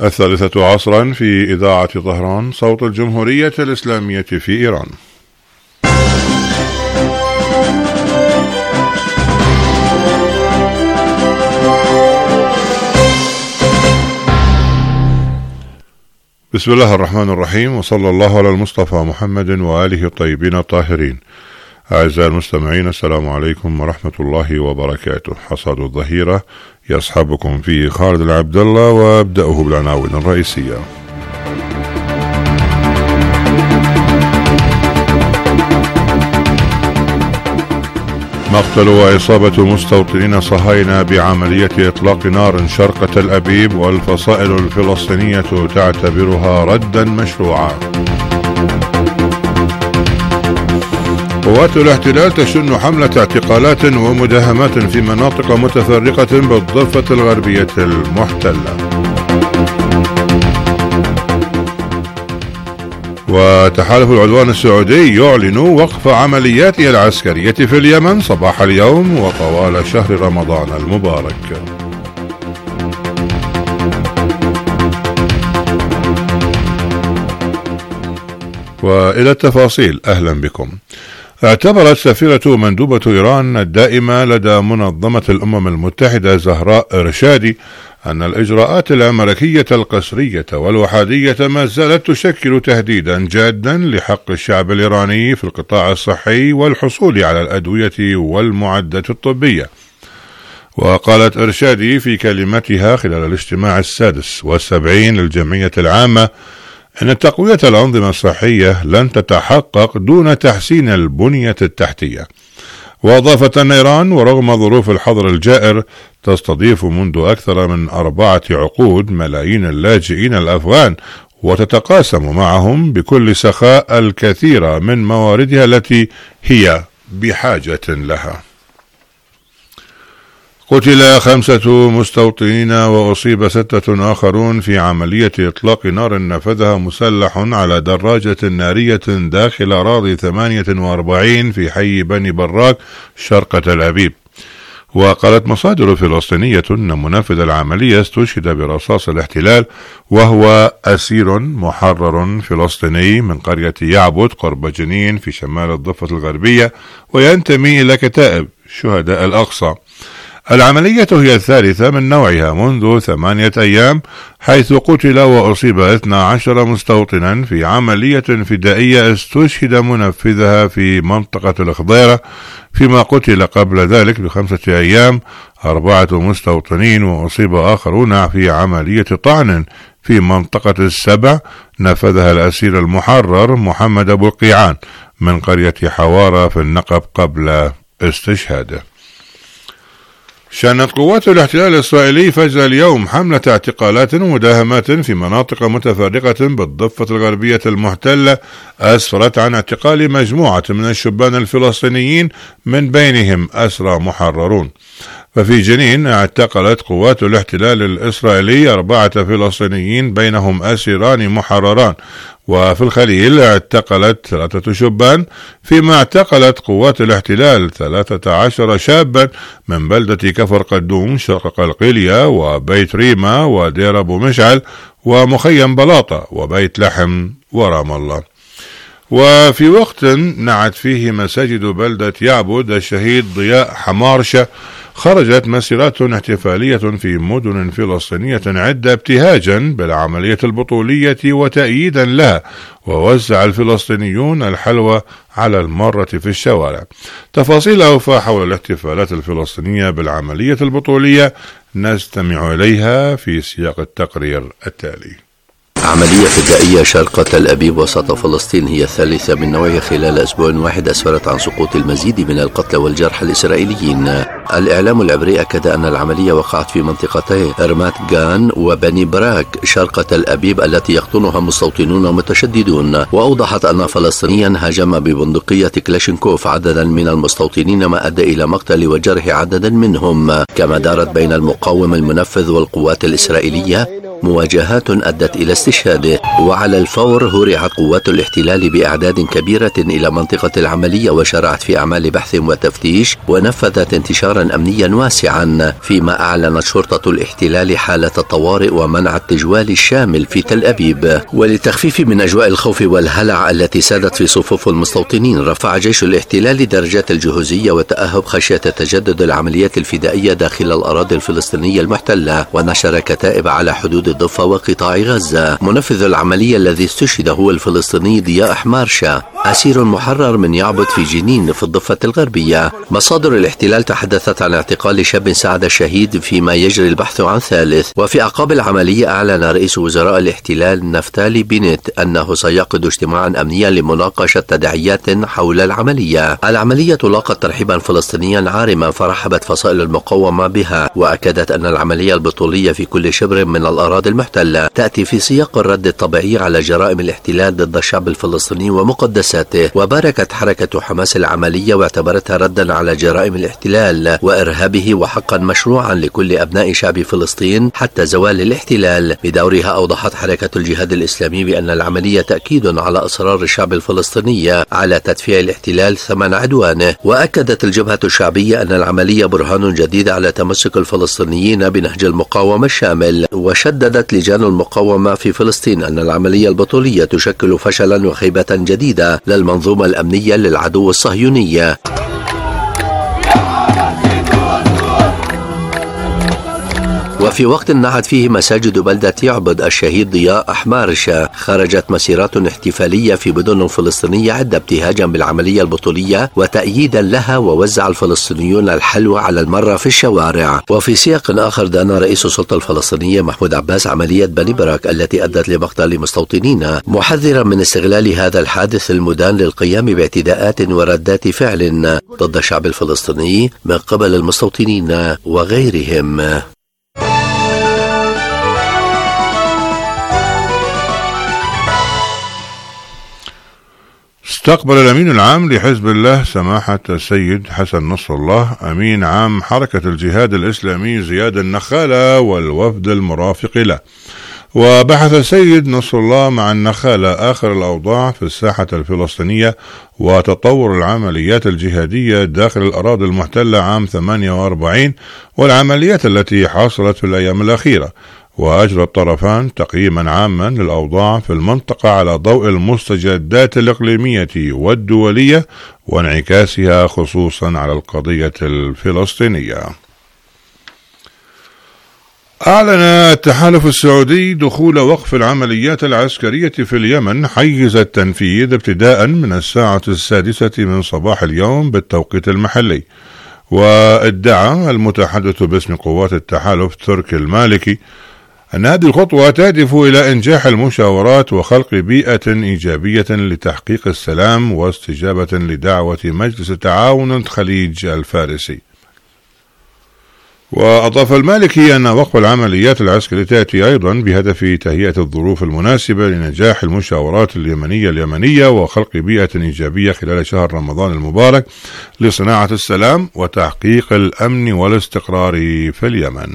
الثالثة عصرا في إذاعة طهران صوت الجمهورية الإسلامية في إيران. بسم الله الرحمن الرحيم، وصلى الله على المصطفى محمد وآله الطيبين الطاهرين. أعزائي المستمعين، السلام عليكم ورحمة الله وبركاته. حصاد الظهيرة يصحبكم فيه خالد العبد الله، وابدأه بالعناوين الرئيسية. مقتل وإصابة مستوطنين صهاينة بعملية إطلاق نار شرق تل أبيب، والفصائل الفلسطينية تعتبرها ردا مشروعا. قوات الاحتلال تشن حملة اعتقالات ومداهمات في مناطق متفرقة بالضفة الغربية المحتلة. وتحالف العدوان السعودي يعلن وقف عملياته العسكرية في اليمن صباح اليوم وطوال شهر رمضان المبارك. وإلى التفاصيل، أهلا بكم. اعتبرت سفيرة مندوبة إيران الدائمة لدى منظمة الأمم المتحدة زهراء إرشادي أن الإجراءات الأمريكية القسرية والوحادية ما زالت تشكل تهديدا جادا لحق الشعب الإيراني في القطاع الصحي والحصول على الأدوية والمعدات الطبية. وقالت إرشادي في كلمتها خلال الاجتماع 76 للجمعية العامة أن تقوية الأنظمة الصحية لن تتحقق دون تحسين البنية التحتية. وأضافت أن إيران ورغم ظروف الحظر الجائر تستضيف منذ أكثر من 4 عقود ملايين اللاجئين الأفغان، وتتقاسم معهم بكل سخاء الكثير من مواردها التي هي بحاجة لها. قتل 5 مستوطنين وأصيب 6 آخرون في عملية إطلاق نار نفذها مسلح على دراجة نارية داخل أراضي 48 في حي بني براك شرق تل أبيب. وقالت مصادر فلسطينية أن منفذ العملية استشهد برصاص الاحتلال، وهو أسير محرر فلسطيني من قرية يعبد قرب جنين في شمال الضفة الغربية، وينتمي إلى كتائب شهداء الأقصى. العملية هي الثالثة من نوعها منذ 8 أيام، حيث قتل وأصيب 12 مستوطنا في عملية فدائية استشهد منفذها في منطقة الخضيرة، فيما قتل قبل ذلك ب5 أيام 4 مستوطنين وأصيب آخرون في عملية طعن في منطقة السبع نفذها الأسير المحرر محمد أبو القيعان من قرية حوارة في النقب قبل استشهاده. شنت قوات الاحتلال الإسرائيلي فجر اليوم حملة اعتقالات ومداهمات في مناطق متفرقة بالضفة الغربية المحتلة، أسفرت عن اعتقال مجموعة من الشبان الفلسطينيين من بينهم أسرى محررون. ففي جنين اعتقلت قوات الاحتلال الإسرائيلي 4 فلسطينيين بينهم أسيران محرران. وفي الخليل اعتقلت 3 شبان، فيما اعتقلت قوات الاحتلال 13 شابا من بلدة كفر قدوم شرق قلقيلية وبيت ريما ودير أبو مشعل ومخيم بلاطة وبيت لحم ورام الله. وفي وقت نعت فيه مساجد بلدة يعبد الشهيد ضياء حمارشة، خرجت مسيرات احتفالية في مدن فلسطينية عدة ابتهاجا بالعملية البطولية وتأييدا لها، ووزع الفلسطينيون الحلوى على المارة في الشوارع. تفاصيل أوفى حول الاحتفالات الفلسطينية بالعملية البطولية نستمع إليها في سياق التقرير التالي. عملية فدائية شرق تل أبيب وسط فلسطين هي الثالثة من نوعها خلال أسبوع واحد، أسفرت عن سقوط المزيد من القتلى والجرحى الإسرائيليين. الإعلام العبري أكد أن العملية وقعت في منطقتي رمات جان وبني براك شرق تل أبيب التي يقطنها مستوطنون متشددون، وأوضحت أن فلسطينيا هاجم ببندقية كلاشينكوف عددا من المستوطنين، ما أدى إلى مقتل وجرح عددا منهم. كما دارت بين المقاوم المنفذ والقوات الإسرائيلية مواجهات أدت إلى استشهاده. وعلى الفور هرعت قوات الاحتلال بأعداد كبيرة إلى منطقة العملية وشرعت في أعمال بحث وتفتيش، ونفذت انتشارا أمنيا واسعا، فيما أعلنت شرطة الاحتلال حالة الطوارئ ومنع التجوال الشامل في تل أبيب. وللتخفيف من أجواء الخوف والهلع التي سادت في صفوف المستوطنين، رفع جيش الاحتلال درجات الجهوزية وتأهب خشية تجدد العمليات الفدائية داخل الأراضي الفلسطينية المحتلة، ونشر كتائب على حدود الضفة وقطاع غزة. منفذ العملية الذي استشهد هو الفلسطيني ضياء حمارشة، أسير محرر من يعبد في جنين في الضفة الغربية. مصادر الاحتلال تحدثت عن اعتقال شاب سعد الشهيد، فيما يجري البحث عن ثالث. وفي أعقاب العملية أعلن رئيس وزراء الاحتلال نفتالي بنت أنه سيعقد اجتماعا أمنيا لمناقشة تداعيات حول العملية. العملية لاقت ترحيبا فلسطينيا عارما، فرحبت فصائل المقاومة بها، وأكدت أن العملية البطولية في كل شبر من الأراضي المحتلة تأتي في سياق الرد الطبيعي على جرائم الاحتلال ضد الشعب الفلسطيني ومقدساته. وباركت حركة حماس العملية واعتبرتها ردا على جرائم الاحتلال وإرهابه، وحقا مشروعا لكل أبناء شعب فلسطين حتى زوال الاحتلال. بدورها أوضحت حركة الجهاد الإسلامي بأن العملية تأكيد على إصرار الشعب الفلسطيني على تدفيع الاحتلال ثمن عدوانه. وأكدت الجبهة الشعبية أن العملية برهان جديد على تمسك الفلسطينيين بنهج المقاومة الشامل. وشددت لجان المقاومة في فلسطين أن العملية البطولية تشكل فشلا وخيبة جديدة للمنظومة الأمنية للعدو الصهيوني. وفي وقت نعت فيه مساجد بلدة يعبد الشهيد ضياء حمارشة، خرجت مسيرات احتفالية في مدن فلسطينية عدة ابتهاجا بالعملية البطولية وتأييدا لها، ووزع الفلسطينيون الحلوى على المرة في الشوارع. وفي سياق آخر دان رئيس السلطة الفلسطينية محمود عباس عملية بني برك التي أدت لمقتل مستوطنين، محذرا من استغلال هذا الحادث المدان للقيام باعتداءات وردات فعل ضد الشعب الفلسطيني من قبل المستوطنين وغيرهم. استقبل الأمين العام لحزب الله سماحة السيد حسن نصر الله أمين عام حركة الجهاد الإسلامي زياد النخالة والوفد المرافق له. وبحث السيد نصر الله مع النخالة آخر الأوضاع في الساحة الفلسطينية وتطور العمليات الجهادية داخل الأراضي المحتلة عام 48 والعمليات التي حصلت في الأيام الأخيرة. وأجرى الطرفان تقييما عاما للأوضاع في المنطقة على ضوء المستجدات الإقليمية والدولية وانعكاسها خصوصا على القضية الفلسطينية. أعلن التحالف السعودي دخول وقف العمليات العسكرية في اليمن حيز التنفيذ ابتداء من 6:06 من صباح اليوم بالتوقيت المحلي. وادعى المتحدث باسم قوات التحالف تركي المالكي أن هذه الخطوة تهدف إلى إنجاح المشاورات وخلق بيئة إيجابية لتحقيق السلام واستجابة لدعوة مجلس تعاون الخليج الفارسي. وأضاف المالكي أن وقف العمليات العسكرية تأتي أيضا بهدف تهيئة الظروف المناسبة لنجاح المشاورات اليمنية وخلق بيئة إيجابية خلال شهر رمضان المبارك لصناعة السلام وتحقيق الأمن والاستقرار في اليمن.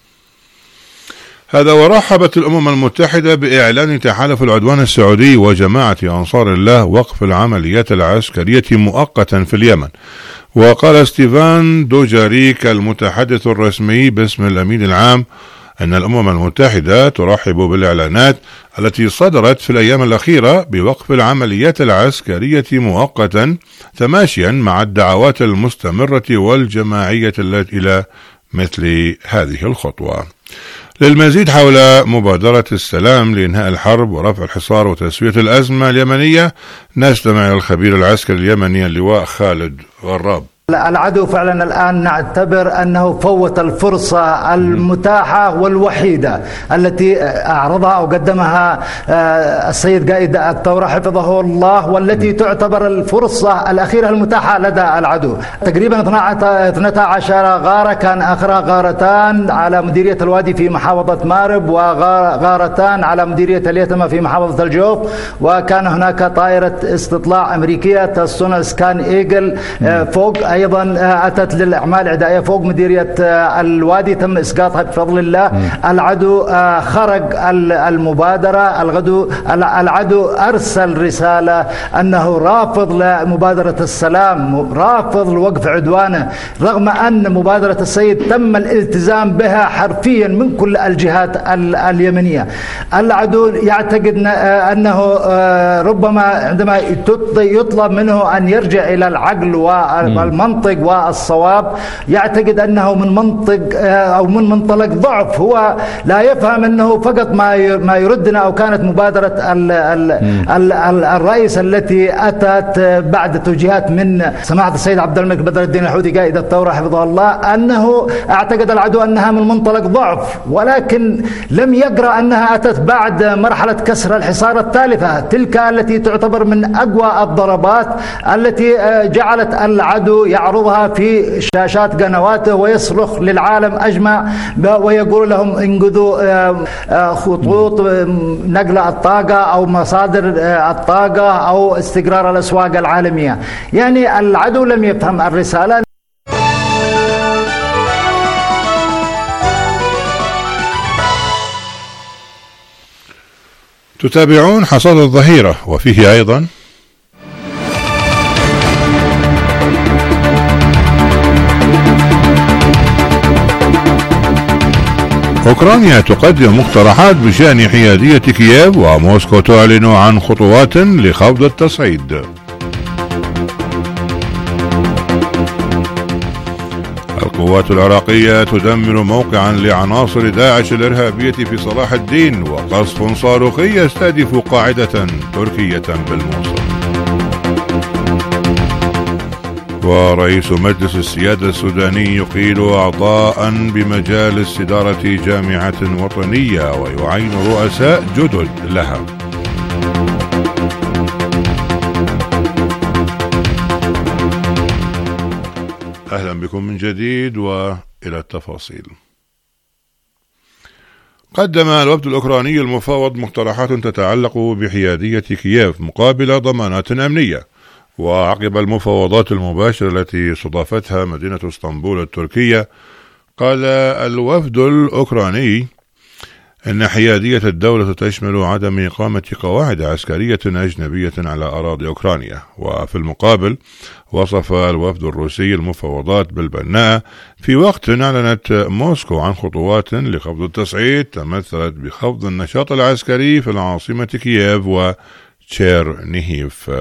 هذا ورحبت الأمم المتحدة بإعلان تحالف العدوان السعودي وجماعة أنصار الله وقف العمليات العسكرية مؤقتا في اليمن. وقال ستيفان دوجاريك المتحدث الرسمي باسم الأمين العام أن الأمم المتحدة ترحب بالإعلانات التي صدرت في الأيام الأخيرة بوقف العمليات العسكرية مؤقتا تماشيا مع الدعوات المستمرة والجماعية إلى مثل هذه الخطوة. للمزيد حول مبادرة السلام لإنهاء الحرب ورفع الحصار وتسوية الأزمة اليمنية نستمع إلى الخبير العسكري اليمني اللواء خالد غراب. العدو فعلا الآن نعتبر أنه فوت الفرصة المتاحة والوحيدة التي أعرضها أو قدمها السيد قائد الثورة حفظه الله، والتي تعتبر الفرصة الأخيرة المتاحة لدى العدو. تقريبا 12 غارة، كان آخرها غارتان على مديرية الوادي في محافظة مارب وغارتان على مديرية اليتمة في محافظة الجوف. وكان هناك طائرة استطلاع أمريكية تصنع سكان إيجل فوق أيضا أتت للأعمال العدائية فوق مديرية الوادي، تم إسقاطها بفضل الله. العدو خرج المبادرة، العدو أرسل رسالة أنه رافض لمبادرة السلام، رافض لوقف عدوانه، رغم أن مبادرة السيد تم الالتزام بها حرفيا من كل الجهات اليمنية. العدو يعتقد أنه ربما عندما يطلب منه أن يرجع إلى العقل والمنطق والصواب، يعتقد أنه من منطق أو من منطلق ضعف، هو لا يفهم أنه فقط ما يردنا، أو كانت مبادرة الرئيس التي أتت بعد توجيهات من سماحة السيد عبد الملك بدر الدين الحوثي قائد الثورة حفظه الله، أنه اعتقد العدو أنها من منطلق ضعف، ولكن لم يقرأ أنها أتت بعد مرحلة كسر الحصار الثالثة، تلك التي تعتبر من أقوى الضربات التي جعلت العدو يعرضها في شاشات قنواته ويصرخ للعالم أجمع ويقول لهم انقذوا خطوط نقل الطاقة أو مصادر الطاقة أو استقرار الأسواق العالمية. يعني العدو لم يفهم الرسالة. تتابعون حصاد الظهيرة، وفيه أيضا أوكرانيا تقدم مقترحات بشأن حيادية كييف، وموسكو تعلن عن خطوات لخفض التصعيد. القوات العراقية تدمر موقعا لعناصر داعش الإرهابية في صلاح الدين، وقصف صاروخي يستهدف قاعدة تركية بالموصل. ورئيس مجلس السيادة السوداني يقيل أعضاء بمجالس إدارة جامعة وطنية ويعين رؤساء جدد لها. أهلا بكم من جديد وإلى التفاصيل. قدم الوفد الأوكراني المفاوض مقترحات تتعلق بحيادية كييف مقابل ضمانات أمنية. وعقب المفاوضات المباشرة التي استضافتها مدينة اسطنبول التركية، قال الوفد الأوكراني إن حيادية الدولة تشمل عدم إقامة قواعد عسكرية أجنبية على أراضي أوكرانيا. وفي المقابل وصف الوفد الروسي المفاوضات بالبناء في وقت أعلنت موسكو عن خطوات لخفض التصعيد تمثلت بخفض النشاط العسكري في العاصمة كييف وتشيرنيهيف.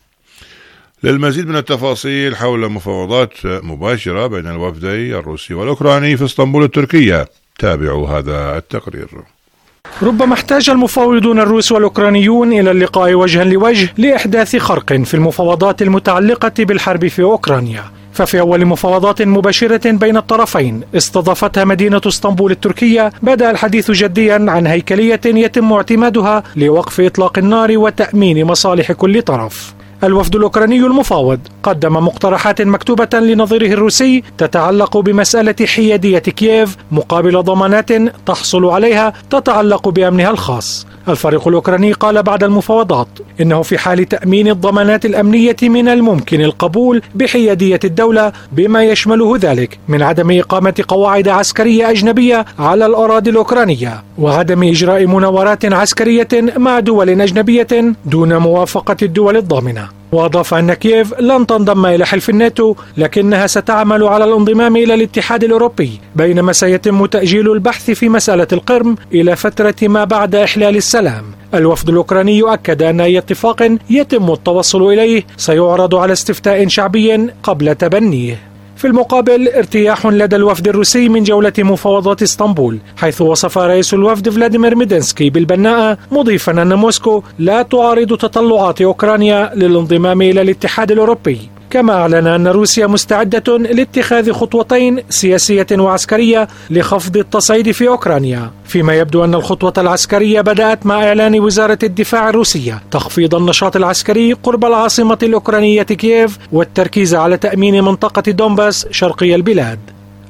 للمزيد من التفاصيل حول مفاوضات مباشرة بين الوفدي الروسي والأوكراني في اسطنبول التركية، تابعوا هذا التقرير. ربما احتاج المفاوضون الروس والأوكرانيون إلى اللقاء وجها لوجه لإحداث خرق في المفاوضات المتعلقة بالحرب في أوكرانيا. ففي أول مفاوضات مباشرة بين الطرفين استضافتها مدينة اسطنبول التركية، بدأ الحديث جديا عن هيكلية يتم اعتمادها لوقف إطلاق النار وتأمين مصالح كل طرف. الوفد الأوكراني المفاوض قدم مقترحات مكتوبة لنظيره الروسي تتعلق بمسألة حيادية كييف مقابل ضمانات تحصل عليها تتعلق بأمنها الخاص. الفريق الأوكراني قال بعد المفاوضات إنه في حال تأمين الضمانات الأمنية من الممكن القبول بحيادية الدولة بما يشمله ذلك من عدم إقامة قواعد عسكرية أجنبية على الأراضي الأوكرانية وعدم إجراء مناورات عسكرية مع دول أجنبية دون موافقة الدول الضامنة. وأضاف أن كييف لن تنضم إلى حلف الناتو، لكنها ستعمل على الانضمام إلى الاتحاد الأوروبي، بينما سيتم تأجيل البحث في مسألة القرم إلى فترة ما بعد إحلال السلام. الوفد الأوكراني يؤكد أن أي اتفاق يتم التوصل إليه سيعرض على استفتاء شعبي قبل تبنيه. في المقابل ارتياح لدى الوفد الروسي من جولة مفاوضات اسطنبول، حيث وصف رئيس الوفد فلاديمير ميدينسكي بالبناءة، مضيفا أن موسكو لا تعارض تطلعات أوكرانيا للانضمام إلى الاتحاد الأوروبي. كما أعلن أن روسيا مستعدة لاتخاذ خطوتين سياسية وعسكرية لخفض التصعيد في أوكرانيا، فيما يبدو أن الخطوة العسكرية بدأت مع إعلان وزارة الدفاع الروسية تخفيض النشاط العسكري قرب العاصمة الأوكرانية كييف والتركيز على تأمين منطقة دونباس شرقي البلاد.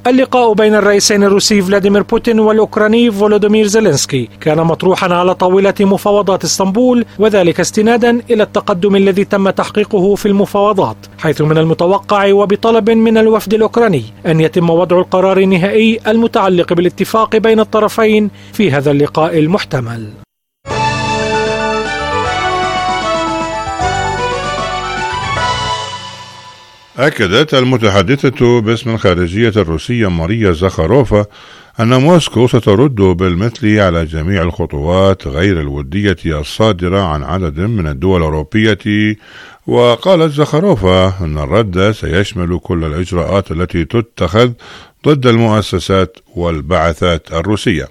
اللقاء بين الرئيسين الروسي فلاديمير بوتين والأوكراني فولوديمير زيلينسكي كان مطروحا على طاولة مفاوضات اسطنبول، وذلك استنادا إلى التقدم الذي تم تحقيقه في المفاوضات، حيث من المتوقع وبطلب من الوفد الأوكراني أن يتم وضع القرار النهائي المتعلق بالاتفاق بين الطرفين في هذا اللقاء المحتمل. أكدت المتحدثة باسم الخارجية الروسية ماريا زخاروفا أن موسكو سترد بالمثل على جميع الخطوات غير الودية الصادرة عن عدد من الدول الأوروبية. وقالت زخاروفا أن الرد سيشمل كل الإجراءات التي تتخذ ضد المؤسسات والبعثات الروسية.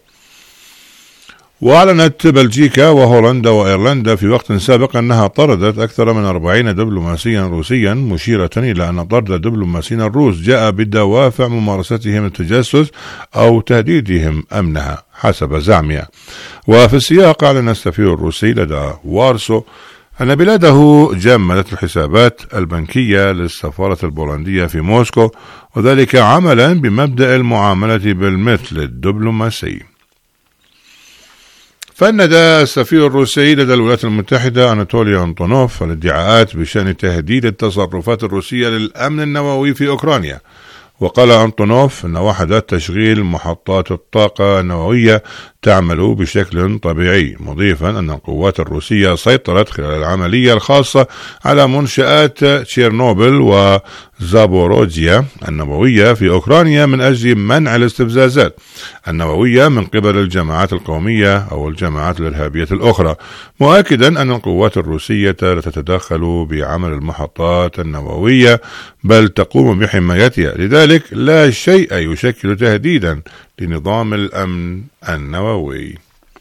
وأعلنت بلجيكا وهولندا وإيرلندا في وقت سابق أنها طردت أكثر من 40 دبلوماسيا روسيا، مشيرة إلى أن طرد الدبلوماسيين الروس جاء بدوافع ممارستهم التجسس أو تهديدهم أمنها حسب زعمها. وفي السياق أعلن السفير الروسي لدى وارسو أن بلاده جمدت الحسابات البنكية للسفارة البولندية في موسكو، وذلك عملا بمبدأ المعاملة بالمثل الدبلوماسي. فند السفير الروسي لدى الولايات المتحدة أناتولي أنطونوف الادعاءات بشأن تهديد التصرفات الروسية للأمن النووي في أوكرانيا. وقال أنطونوف أن وحدات تشغيل محطات الطاقة النووية تعمل بشكل طبيعي، مضيفا أن القوات الروسية سيطرت خلال العملية الخاصة على منشآت تشيرنوبل وزابوروجيا النووية في أوكرانيا من أجل منع الاستفزازات النووية من قبل الجماعات القومية أو الجماعات الإرهابية الأخرى، مؤكدا أن القوات الروسية لا تتدخل بعمل المحطات النووية بل تقوم بحمايتها، لذلك لا شيء يشكل تهديدا لنظام الأمن النووي.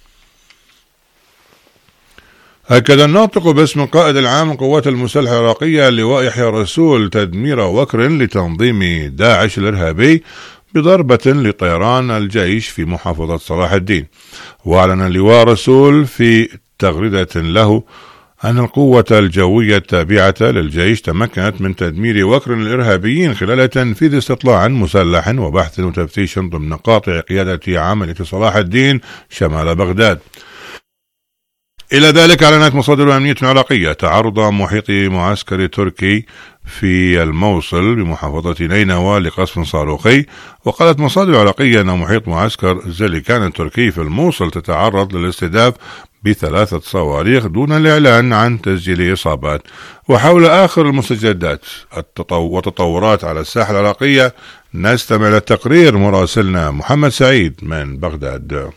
أكد الناطق باسم القائد العام للقوات المسلحة العراقية اللواء يحيى رسول تدمير وكر لتنظيم داعش الإرهابي بضربة لطيران الجيش في محافظة صلاح الدين. وأعلن اللواء رسول في تغريدة له أن القوة الجوية التابعة للجيش تمكنت من تدمير وكر الإرهابيين خلال تنفيذ استطلاع مسلح وبحث وتفتيش ضمن قاطع قيادة عملية صلاح الدين شمال بغداد. إلى ذلك أعلنت مصادر أمنية عراقية تعرض محيط معسكر تركي في الموصل بمحافظة نينوى لقصف صاروخي. وقالت مصادر عراقية أن محيط معسكر زليكان التركي في الموصل تتعرض للاستهداف ب3 صواريخ دون الإعلان عن تسجيل إصابات. وحول آخر المستجدات وتطورات على الساحة العراقية نستمع إلى تقرير مراسلنا محمد سعيد من بغداد.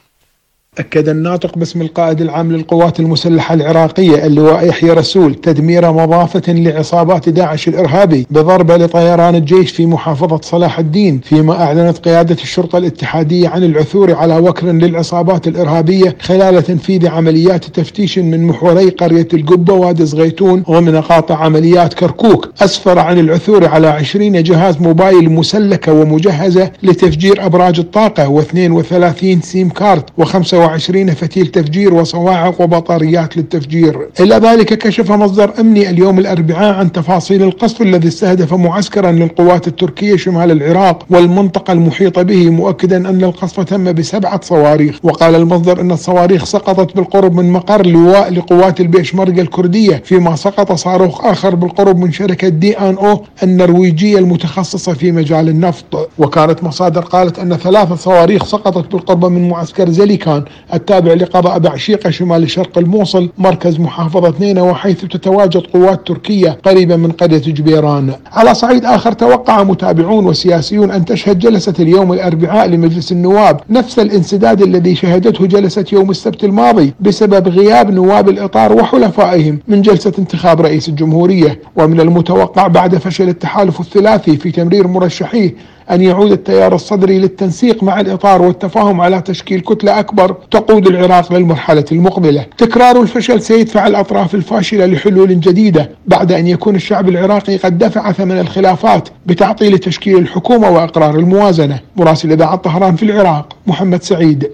أكد الناطق باسم القائد العام للقوات المسلحة العراقية اللواء يحيى رسول تدمير مضافة لعصابات داعش الإرهابي بضربة لطيران الجيش في محافظة صلاح الدين، فيما أعلنت قيادة الشرطة الاتحادية عن العثور على وكر للعصابات الإرهابية خلال تنفيذ عمليات تفتيش من محوري قرية القبة وادي زغيتون ومن قاطع عمليات كركوك. أسفر عن العثور على 20 جهاز موبايل مسلكة ومجهزة لتفجير أبراج الطاقة و32 سيم كارت و25 فتيل تفجير وصواعق وبطاريات للتفجير. إلى ذلك كشف مصدر أمني اليوم الأربعاء عن تفاصيل القصف الذي استهدف معسكرا للقوات التركية شمال العراق والمنطقة المحيطة به، مؤكدا أن القصف تم ب7 صواريخ. وقال المصدر أن الصواريخ سقطت بالقرب من مقر لواء لقوات البيشمركة الكردية، فيما سقط صاروخ آخر بالقرب من شركة DNO النرويجية المتخصصة في مجال النفط. وكانت مصادر قالت أن 3 صواريخ سقطت بالقرب من معسكر زليكان التابع لقضاء بعشيقة شمال شرق الموصل مركز محافظة نينوى، حيث تتواجد قوات تركية قريبة من قرية جبيران. على صعيد آخر، توقع متابعون وسياسيون أن تشهد جلسة اليوم الأربعاء لمجلس النواب نفس الانسداد الذي شهدته جلسة يوم السبت الماضي بسبب غياب نواب الإطار وحلفائهم من جلسة انتخاب رئيس الجمهورية. ومن المتوقع بعد فشل التحالف الثلاثي في تمرير مرشحيه أن يعود التيار الصدري للتنسيق مع الإطار والتفاهم على تشكيل كتلة أكبر تقود العراق للمرحلة المقبلة. تكرار الفشل سيدفع الأطراف الفاشلة لحلول جديدة بعد أن يكون الشعب العراقي قد دفع ثمن الخلافات بتعطيل تشكيل الحكومة وإقرار الموازنة. مراسل إذاعة طهران في العراق محمد سعيد.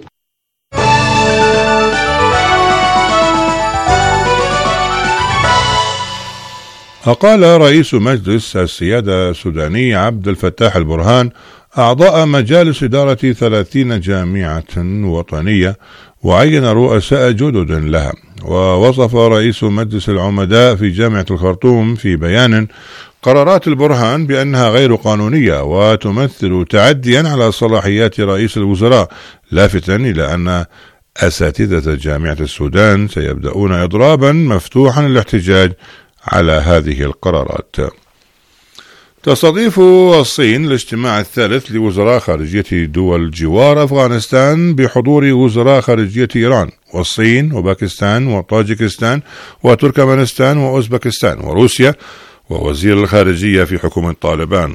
أقال رئيس مجلس السيادة السوداني عبد الفتاح البرهان أعضاء مجالس إدارة 30 جامعة وطنية، وعين رؤساء جدد لها. ووصف رئيس مجلس العمداء في جامعة الخرطوم في بيان قرارات البرهان بأنها غير قانونية وتمثل تعديا على صلاحيات رئيس الوزراء، لافتاً إلى أن أساتذة جامعة السودان سيبدأون إضرابا مفتوحا للاحتجاج على هذه القرارات. تستضيف الصين الاجتماع الثالث لوزراء خارجية دول جوار أفغانستان بحضور وزراء خارجية إيران والصين وباكستان وطاجكستان وتركمانستان وأوزبكستان وروسيا ووزير الخارجية في حكومة طالبان.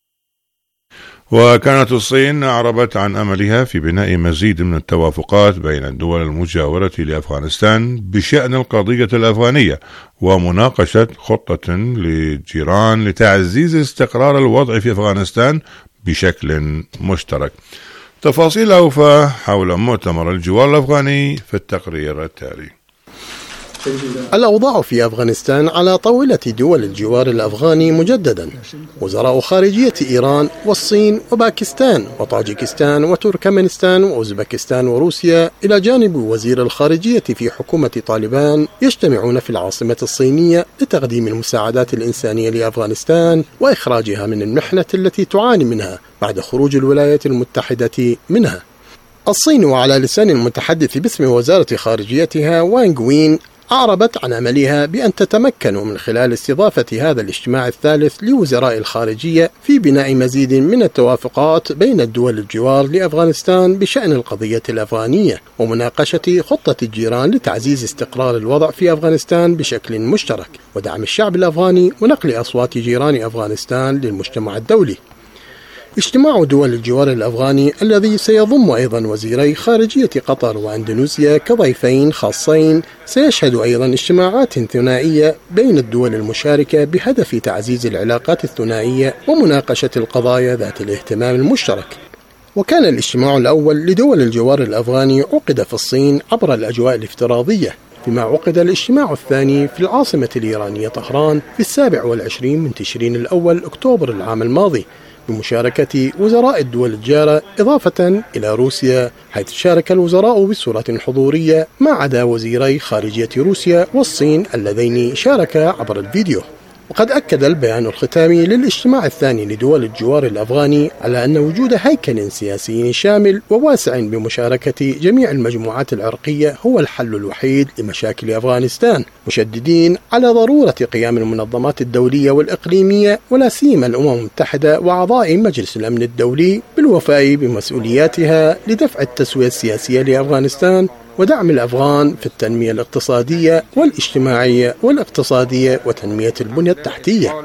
وكانت الصين أعربت عن أملها في بناء مزيد من التوافقات بين الدول المجاورة لأفغانستان بشأن القضية الأفغانية ومناقشة خطة للجيران لتعزيز استقرار الوضع في أفغانستان بشكل مشترك. تفاصيل أوفى حول مؤتمر الجوار الأفغاني في التقرير التالي. الأوضاع في أفغانستان على طاولة دول الجوار الأفغاني مجددا. وزراء خارجية إيران والصين وباكستان وطاجكستان وتركمانستان وأوزبكستان وروسيا إلى جانب وزير الخارجية في حكومة طالبان يجتمعون في العاصمة الصينية لتقديم المساعدات الإنسانية لأفغانستان وإخراجها من المحنة التي تعاني منها بعد خروج الولايات المتحدة منها. الصين وعلى لسان المتحدث باسم وزارة خارجيتها وانغ وين أعربت عن أملها بأن تتمكن من خلال استضافة هذا الاجتماع الثالث لوزراء الخارجية في بناء مزيد من التوافقات بين الدول الجوار لأفغانستان بشأن القضية الأفغانية ومناقشة خطة الجيران لتعزيز استقرار الوضع في أفغانستان بشكل مشترك ودعم الشعب الأفغاني ونقل أصوات جيران أفغانستان للمجتمع الدولي. اجتماع دول الجوار الأفغاني الذي سيضم أيضا وزيري خارجية قطر وأندونيسيا كضيفين خاصين سيشهد أيضا اجتماعات ثنائية بين الدول المشاركة بهدف تعزيز العلاقات الثنائية ومناقشة القضايا ذات الاهتمام المشترك. وكان الاجتماع الأول لدول الجوار الأفغاني عقد في الصين عبر الأجواء الافتراضية، فيما عقد الاجتماع الثاني في العاصمة الإيرانية طهران في 27 من تشرين الأول أكتوبر العام الماضي بمشاركة وزراء الدول الجارة إضافة إلى روسيا، حيث شارك الوزراء بصورة حضورية ما عدا وزيري خارجية روسيا والصين اللذين شاركا عبر الفيديو. وقد أكد البيان الختامي للاجتماع الثاني لدول الجوار الأفغاني على أن وجود هيكل سياسي شامل وواسع بمشاركة جميع المجموعات العرقية هو الحل الوحيد لمشاكل أفغانستان، مشددين على ضرورة قيام المنظمات الدولية والإقليمية ولا سيما الأمم المتحدة وأعضاء مجلس الأمن الدولي بالوفاء بمسؤولياتها لدفع التسوية السياسية لأفغانستان ودعم الأفغان في التنمية الاقتصادية والاجتماعية والاقتصادية وتنمية البنية التحتية.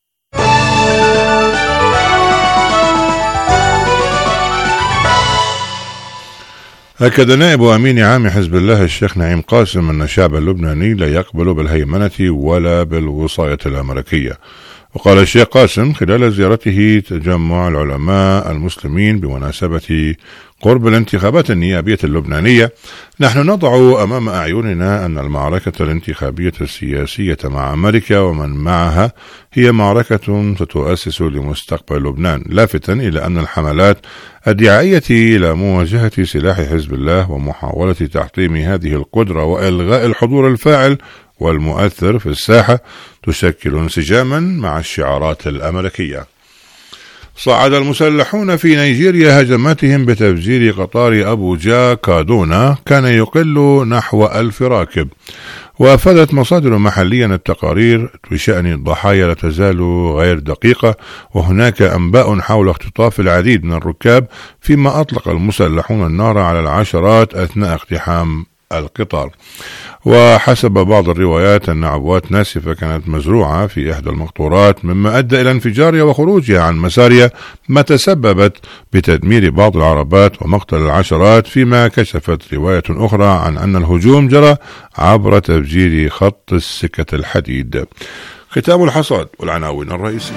أكد نائب أمين عام حزب الله الشيخ نعيم قاسم أن الشعب اللبناني لا يقبل بالهيمنة ولا بالوصاية الأمريكية. وقال الشيخ قاسم خلال زيارته تجمع العلماء المسلمين بمناسبة قرب الانتخابات النيابية اللبنانية: نحن نضع أمام أعيننا أن المعركة الانتخابية السياسية مع أمريكا ومن معها هي معركة ستؤسس لمستقبل لبنان، لافتا إلى أن الحملات الدعائية إلى مواجهة سلاح حزب الله ومحاولة تحطيم هذه القدرة وإلغاء الحضور الفاعل والمؤثر في الساحة تشكل انسجاما مع الشعارات الأمريكية. صعد المسلحون في نيجيريا هجماتهم بتفجير قطار أبوجا كادونا كان يقل نحو 1000 راكب. وأفادت مصادر محلية التقارير بشأن الضحايا لا تزال غير دقيقة، وهناك أنباء حول اختطاف العديد من الركاب، فيما أطلق المسلحون النار على العشرات أثناء اقتحام القطار. وحسب بعض الروايات أن عبوات ناسفة كانت مزروعة في إحدى المقطورات، مما أدى إلى انفجارها وخروجها عن مسارها، ما تسببت بتدمير بعض العربات ومقتل العشرات، فيما كشفت رواية أخرى عن أن الهجوم جرى عبر تفجير خط السكة الحديد. ختام الحصاد والعناوين الرئيسية.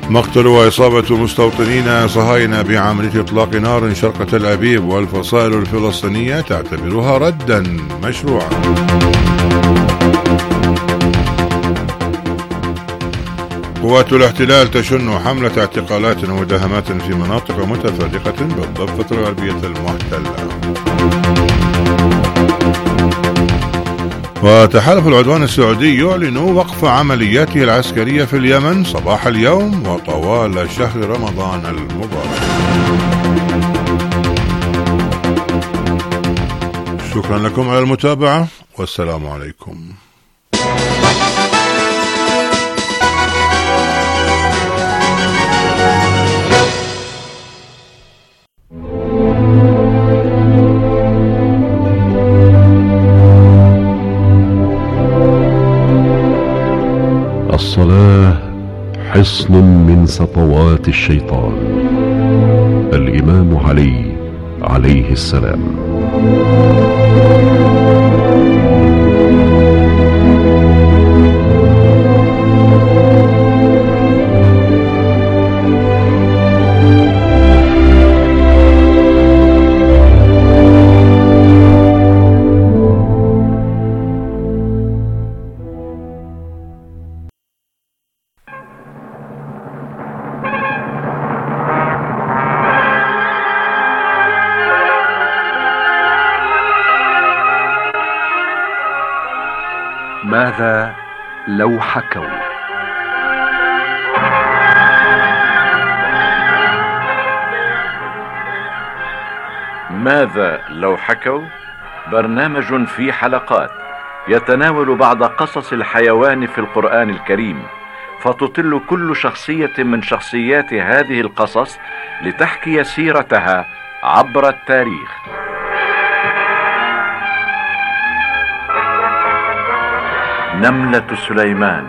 مقتل وإصابة مستوطنين صهاينة بعملية إطلاق نار شرق تل أبيب، والفصائل الفلسطينية تعتبرها ردا مشروعا. قوات الاحتلال تشن حملة اعتقالات ومداهمات في مناطق متفرقة بالضفة الغربية المحتلة. وتحالف العدوان السعودي يعلن وقف عملياته العسكرية في اليمن صباح اليوم وطوال شهر رمضان المبارك. شكرا لكم على المتابعة والسلام عليكم. الصلاة حصن من سطوات الشيطان. الإمام علي عليه السلام. ماذا لو حكوا؟ ماذا لو حكوا؟ برنامج في حلقات يتناول بعض قصص الحيوان في القرآن الكريم، فتطل كل شخصية من شخصيات هذه القصص لتحكي سيرتها عبر التاريخ. نملة سليمان.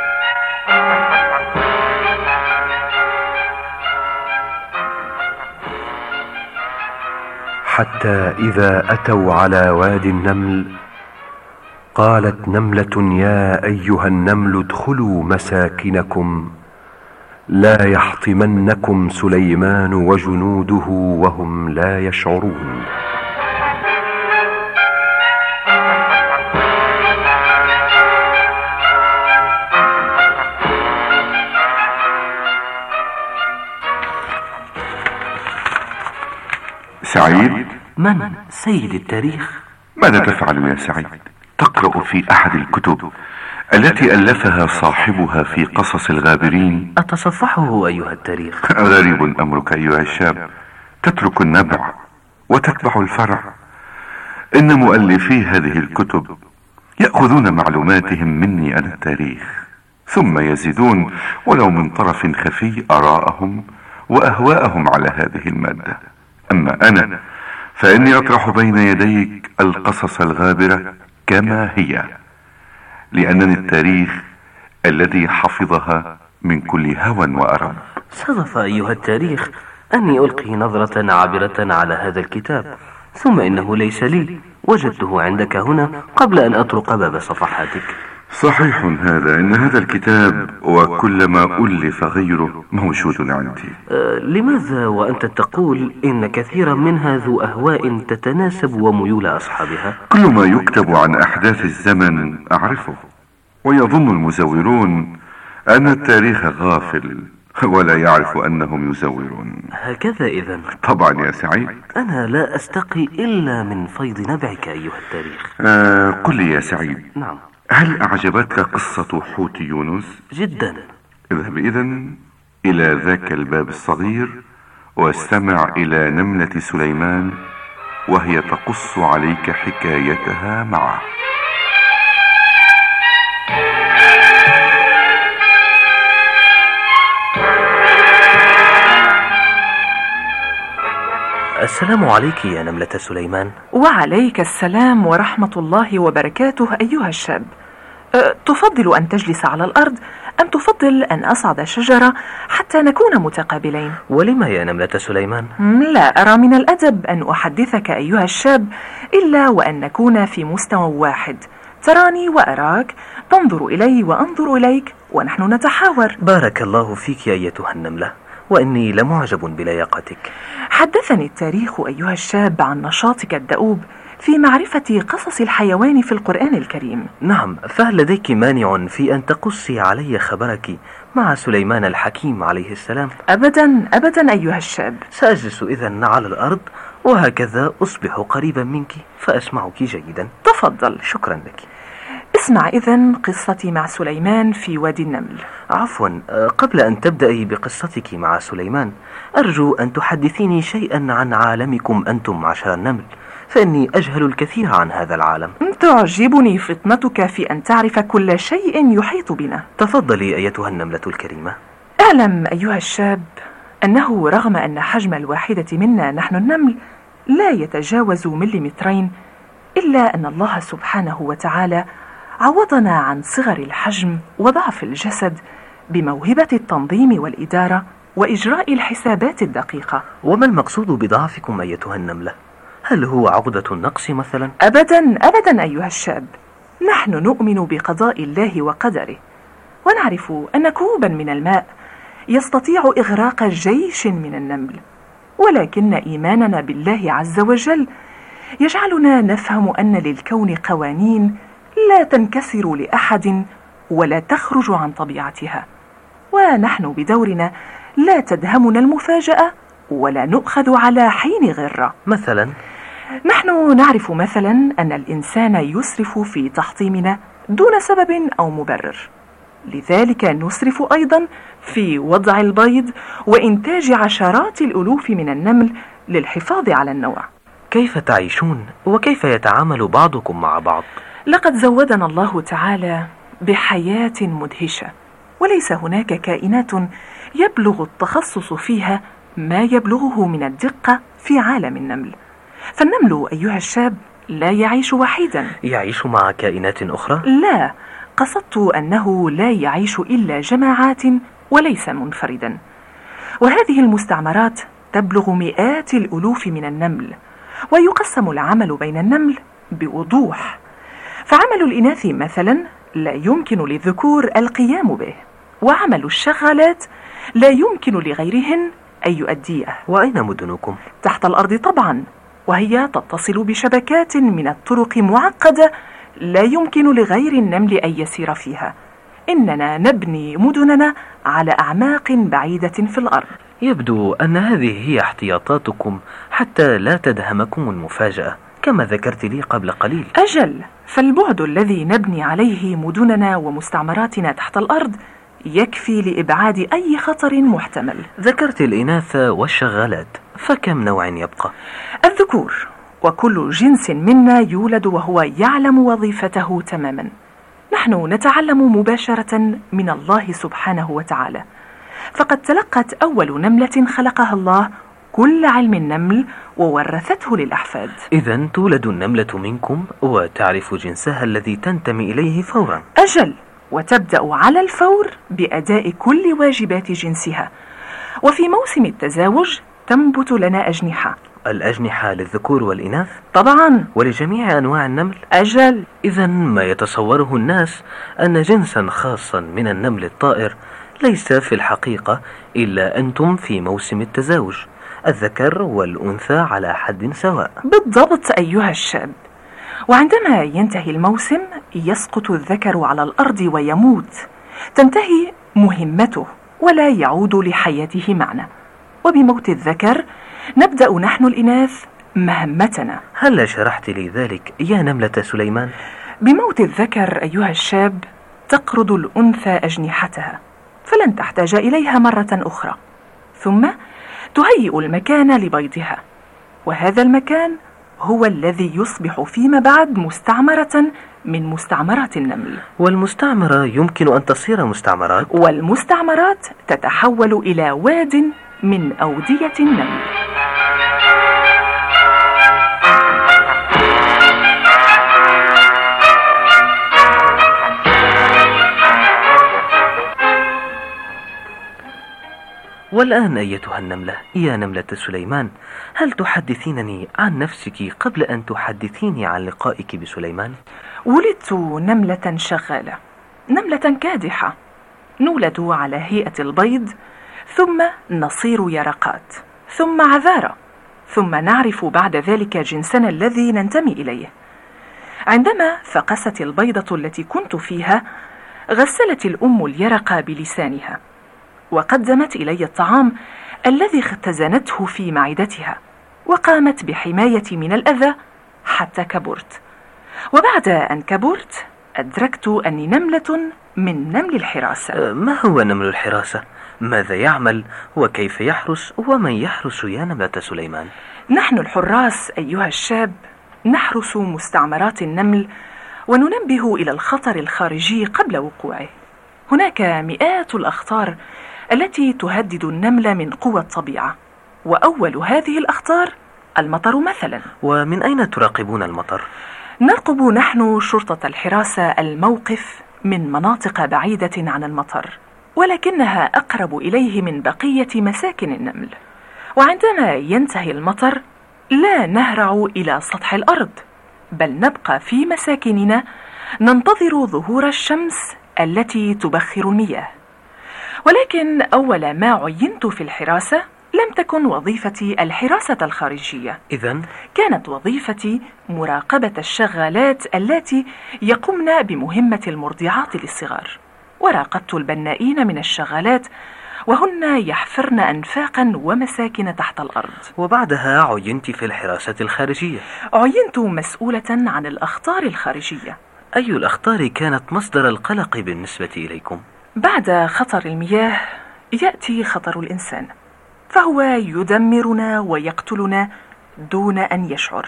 حتى إذا أتوا على وادي النمل قالت نملة يا أيها النمل ادخلوا مساكنكم لا يحطمنكم سليمان وجنوده وهم لا يشعرون. سعيد؟ من؟ سيد التاريخ. ماذا تفعل يا سعيد؟ تقرأ في أحد الكتب التي ألفها صاحبها في قصص الغابرين؟ أتصفحه أيها التاريخ. غريب أمرك أيها الشاب، تترك النبع وتتبع الفرع. إن مؤلفي هذه الكتب يأخذون معلوماتهم مني أنا التاريخ، ثم يزيدون ولو من طرف خفي آراءهم وأهواءهم على هذه المادة. أما أنا فإني أطرح بين يديك القصص الغابرة كما هي، لأنني التاريخ الذي حفظها من كل هوى وأرب. صدف أيها التاريخ أني ألقي نظرة عابرة على هذا الكتاب، ثم إنه ليس لي، وجدته عندك هنا قبل أن أطرق باب صفحاتك. صحيح هذا، إن هذا الكتاب وكل ما ألف غيره موجود عندي. لماذا وأنت تقول إن كثيرا منها ذو أهواء تتناسب وميول أصحابها؟ كل ما يكتب عن أحداث الزمن أعرفه، ويظن المزورون أن التاريخ غافل ولا يعرف أنهم يزورون. هكذا إذن؟ طبعا يا سعيد. أنا لا أستقي إلا من فيض نبعك أيها التاريخ. قل لي يا سعيد. نعم. هل أعجبتك قصة حوت يونس؟ جدا. اذهب إذن إلى ذاك الباب الصغير واستمع إلى نملة سليمان وهي تقص عليك حكايتها معه. السلام عليك يا نملة سليمان. وعليك السلام ورحمة الله وبركاته أيها الشاب. تفضل أن تجلس على الأرض أم تفضل أن أصعد شجرة حتى نكون متقابلين؟ ولما يا نملة سليمان؟ لا أرى من الأدب أن أحدثك أيها الشاب إلا وأن نكون في مستوى واحد، تراني وأراك، تنظر إلي وأنظر إليك، ونحن نتحاور. بارك الله فيك يا أيتها النملة، وإني لمعجب بلياقتك. حدثني التاريخ أيها الشاب عن نشاطك الدؤوب في معرفة قصص الحيوان في القرآن الكريم. نعم، فهل لديك مانع في أن تقصي علي خبرك مع سليمان الحكيم عليه السلام؟ أبدا أبدا أيها الشاب. سأجلس إذن على الأرض وهكذا أصبح قريبا منك فأسمعك جيدا. تفضل. شكرا لك. اسمع إذن قصتي مع سليمان في وادي النمل. عفوا، قبل أن تبدأي بقصتك مع سليمان أرجو أن تحدثيني شيئا عن عالمكم أنتم معشر النمل، فإني أجهل الكثير عن هذا العالم. تعجبني فطنتك في أن تعرف كل شيء يحيط بنا. تفضلي أيتها النملة الكريمة. اعلم أيها الشاب أنه رغم أن حجم الواحدة منا نحن النمل لا يتجاوز 2 ملم، إلا أن الله سبحانه وتعالى عوضنا عن صغر الحجم وضعف الجسد بموهبة التنظيم والإدارة وإجراء الحسابات الدقيقة. وما المقصود بضعفكم أيتها النملة؟ هل هو عقدة النقص مثلا؟ أبدا أبدا أيها الشاب، نحن نؤمن بقضاء الله وقدره، ونعرف أن كوبا من الماء يستطيع إغراق جيش من النمل، ولكن إيماننا بالله عز وجل يجعلنا نفهم أن للكون قوانين لا تنكسر لأحد ولا تخرج عن طبيعتها، ونحن بدورنا لا تدهمنا المفاجأة ولا نؤخذ على حين غرة. مثلا نحن نعرف مثلا أن الإنسان يسرف في تحطيمنا دون سبب أو مبرر، لذلك نسرف أيضا في وضع البيض وإنتاج عشرات الألوف من النمل للحفاظ على النوع. كيف تعيشون وكيف يتعامل بعضكم مع بعض؟ لقد زودنا الله تعالى بحياة مدهشة، وليس هناك كائنات يبلغ التخصص فيها ما يبلغه من الدقة في عالم النمل. فالنمل أيها الشاب لا يعيش وحيدا. يعيش مع كائنات أخرى؟ لا، قصدت أنه لا يعيش إلا جماعات وليس منفردا، وهذه المستعمرات تبلغ مئات الألوف من النمل، ويقسم العمل بين النمل بوضوح. فعمل الإناث مثلا لا يمكن للذكور القيام به، وعمل الشغالات لا يمكن لغيرهن أن يؤديه. وأين مدنكم؟ تحت الأرض طبعا، وهي تتصل بشبكات من الطرق معقدة لا يمكن لغير النمل أن يسير فيها. إننا نبني مدننا على أعماق بعيدة في الأرض. يبدو أن هذه هي احتياطاتكم حتى لا تدهمكم المفاجأة كما ذكرت لي قبل قليل. أجل، فالبعد الذي نبني عليه مدننا ومستعمراتنا تحت الأرض يكفي لإبعاد أي خطر محتمل. ذكرت الإناث والشغالات، فكم نوع يبقى؟ الذكور، وكل جنس منا يولد وهو يعلم وظيفته تماما. نحن نتعلم مباشرة من الله سبحانه وتعالى، فقد تلقت أول نملة خلقها الله كل علم النمل وورثته للأحفاد. إذن تولد النملة منكم وتعرف جنسها الذي تنتمي إليه فورا. أجل، وتبدأ على الفور بأداء كل واجبات جنسها، وفي موسم التزاوج تنبت لنا أجنحة. الأجنحة للذكور والإناث؟ طبعا. ولجميع أنواع النمل؟ أجل. إذن ما يتصوره الناس أن جنسا خاصا من النمل الطائر ليس في الحقيقة إلا أنتم في موسم التزاوج، الذكر والأنثى على حد سواء. بالضبط أيها الشاب، وعندما ينتهي الموسم يسقط الذكر على الأرض ويموت، تنتهي مهمته ولا يعود لحياته معنا، وبموت الذكر نبدأ نحن الإناث مهمتنا. هل شرحت لي ذلك يا نملة سليمان؟ بموت الذكر أيها الشاب تقرض الأنثى أجنحتها، فلن تحتاج إليها مرة أخرى، ثم تهيئ المكان لبيضها، وهذا المكان هو الذي يصبح فيما بعد مستعمرة من مستعمرات النمل. والمستعمرة يمكن أن تصير مستعمرات؟ والمستعمرات تتحول إلى واد من أودية النمل. والآن أيتها النملة يا نملة سليمان، هل تحدثينني عن نفسك قبل أن تحدثيني عن لقائك بسليمان؟ ولدت نملة شغالة، نملة كادحة، نولد على هيئة البيض، ثم نصير يرقات، ثم عذارى، ثم نعرف بعد ذلك جنسنا الذي ننتمي إليه. عندما فقست البيضة التي كنت فيها، غسلت الأم اليرق بلسانها، وقدمت إلي الطعام الذي اختزنته في معدتها، وقامت بحمايتي من الأذى حتى كبرت. وبعد أن كبرت أدركت أني نملة من نمل الحراسة. ما هو نمل الحراسة؟ ماذا يعمل وكيف يحرس ومن يحرس يا نملة سليمان؟ نحن الحراس أيها الشاب نحرس مستعمرات النمل وننبه إلى الخطر الخارجي قبل وقوعه. هناك مئات الأخطار التي تهدد النمل من قوى الطبيعة، وأول هذه الأخطار المطر مثلا. ومن أين تراقبون المطر؟ نرقب نحن شرطة الحراسة الموقف من مناطق بعيدة عن المطر، ولكنها أقرب إليه من بقية مساكن النمل. وعندما ينتهي المطر لا نهرع إلى سطح الأرض، بل نبقى في مساكننا ننتظر ظهور الشمس التي تبخر المياه. ولكن أول ما عينت في الحراسة لم تكن وظيفتي الحراسة الخارجية، إذن كانت وظيفتي مراقبة الشغالات التي يقمن بمهمة المرضعات للصغار. وراقبت البنائين من الشغالات وهن يحفرن أنفاقا ومساكن تحت الأرض. وبعدها عينت في الحراسة الخارجية. عينت مسؤولة عن الأخطار الخارجية. أي الأخطار كانت مصدر القلق بالنسبة إليكم؟ بعد خطر المياه يأتي خطر الإنسان، فهو يدمرنا ويقتلنا دون أن يشعر.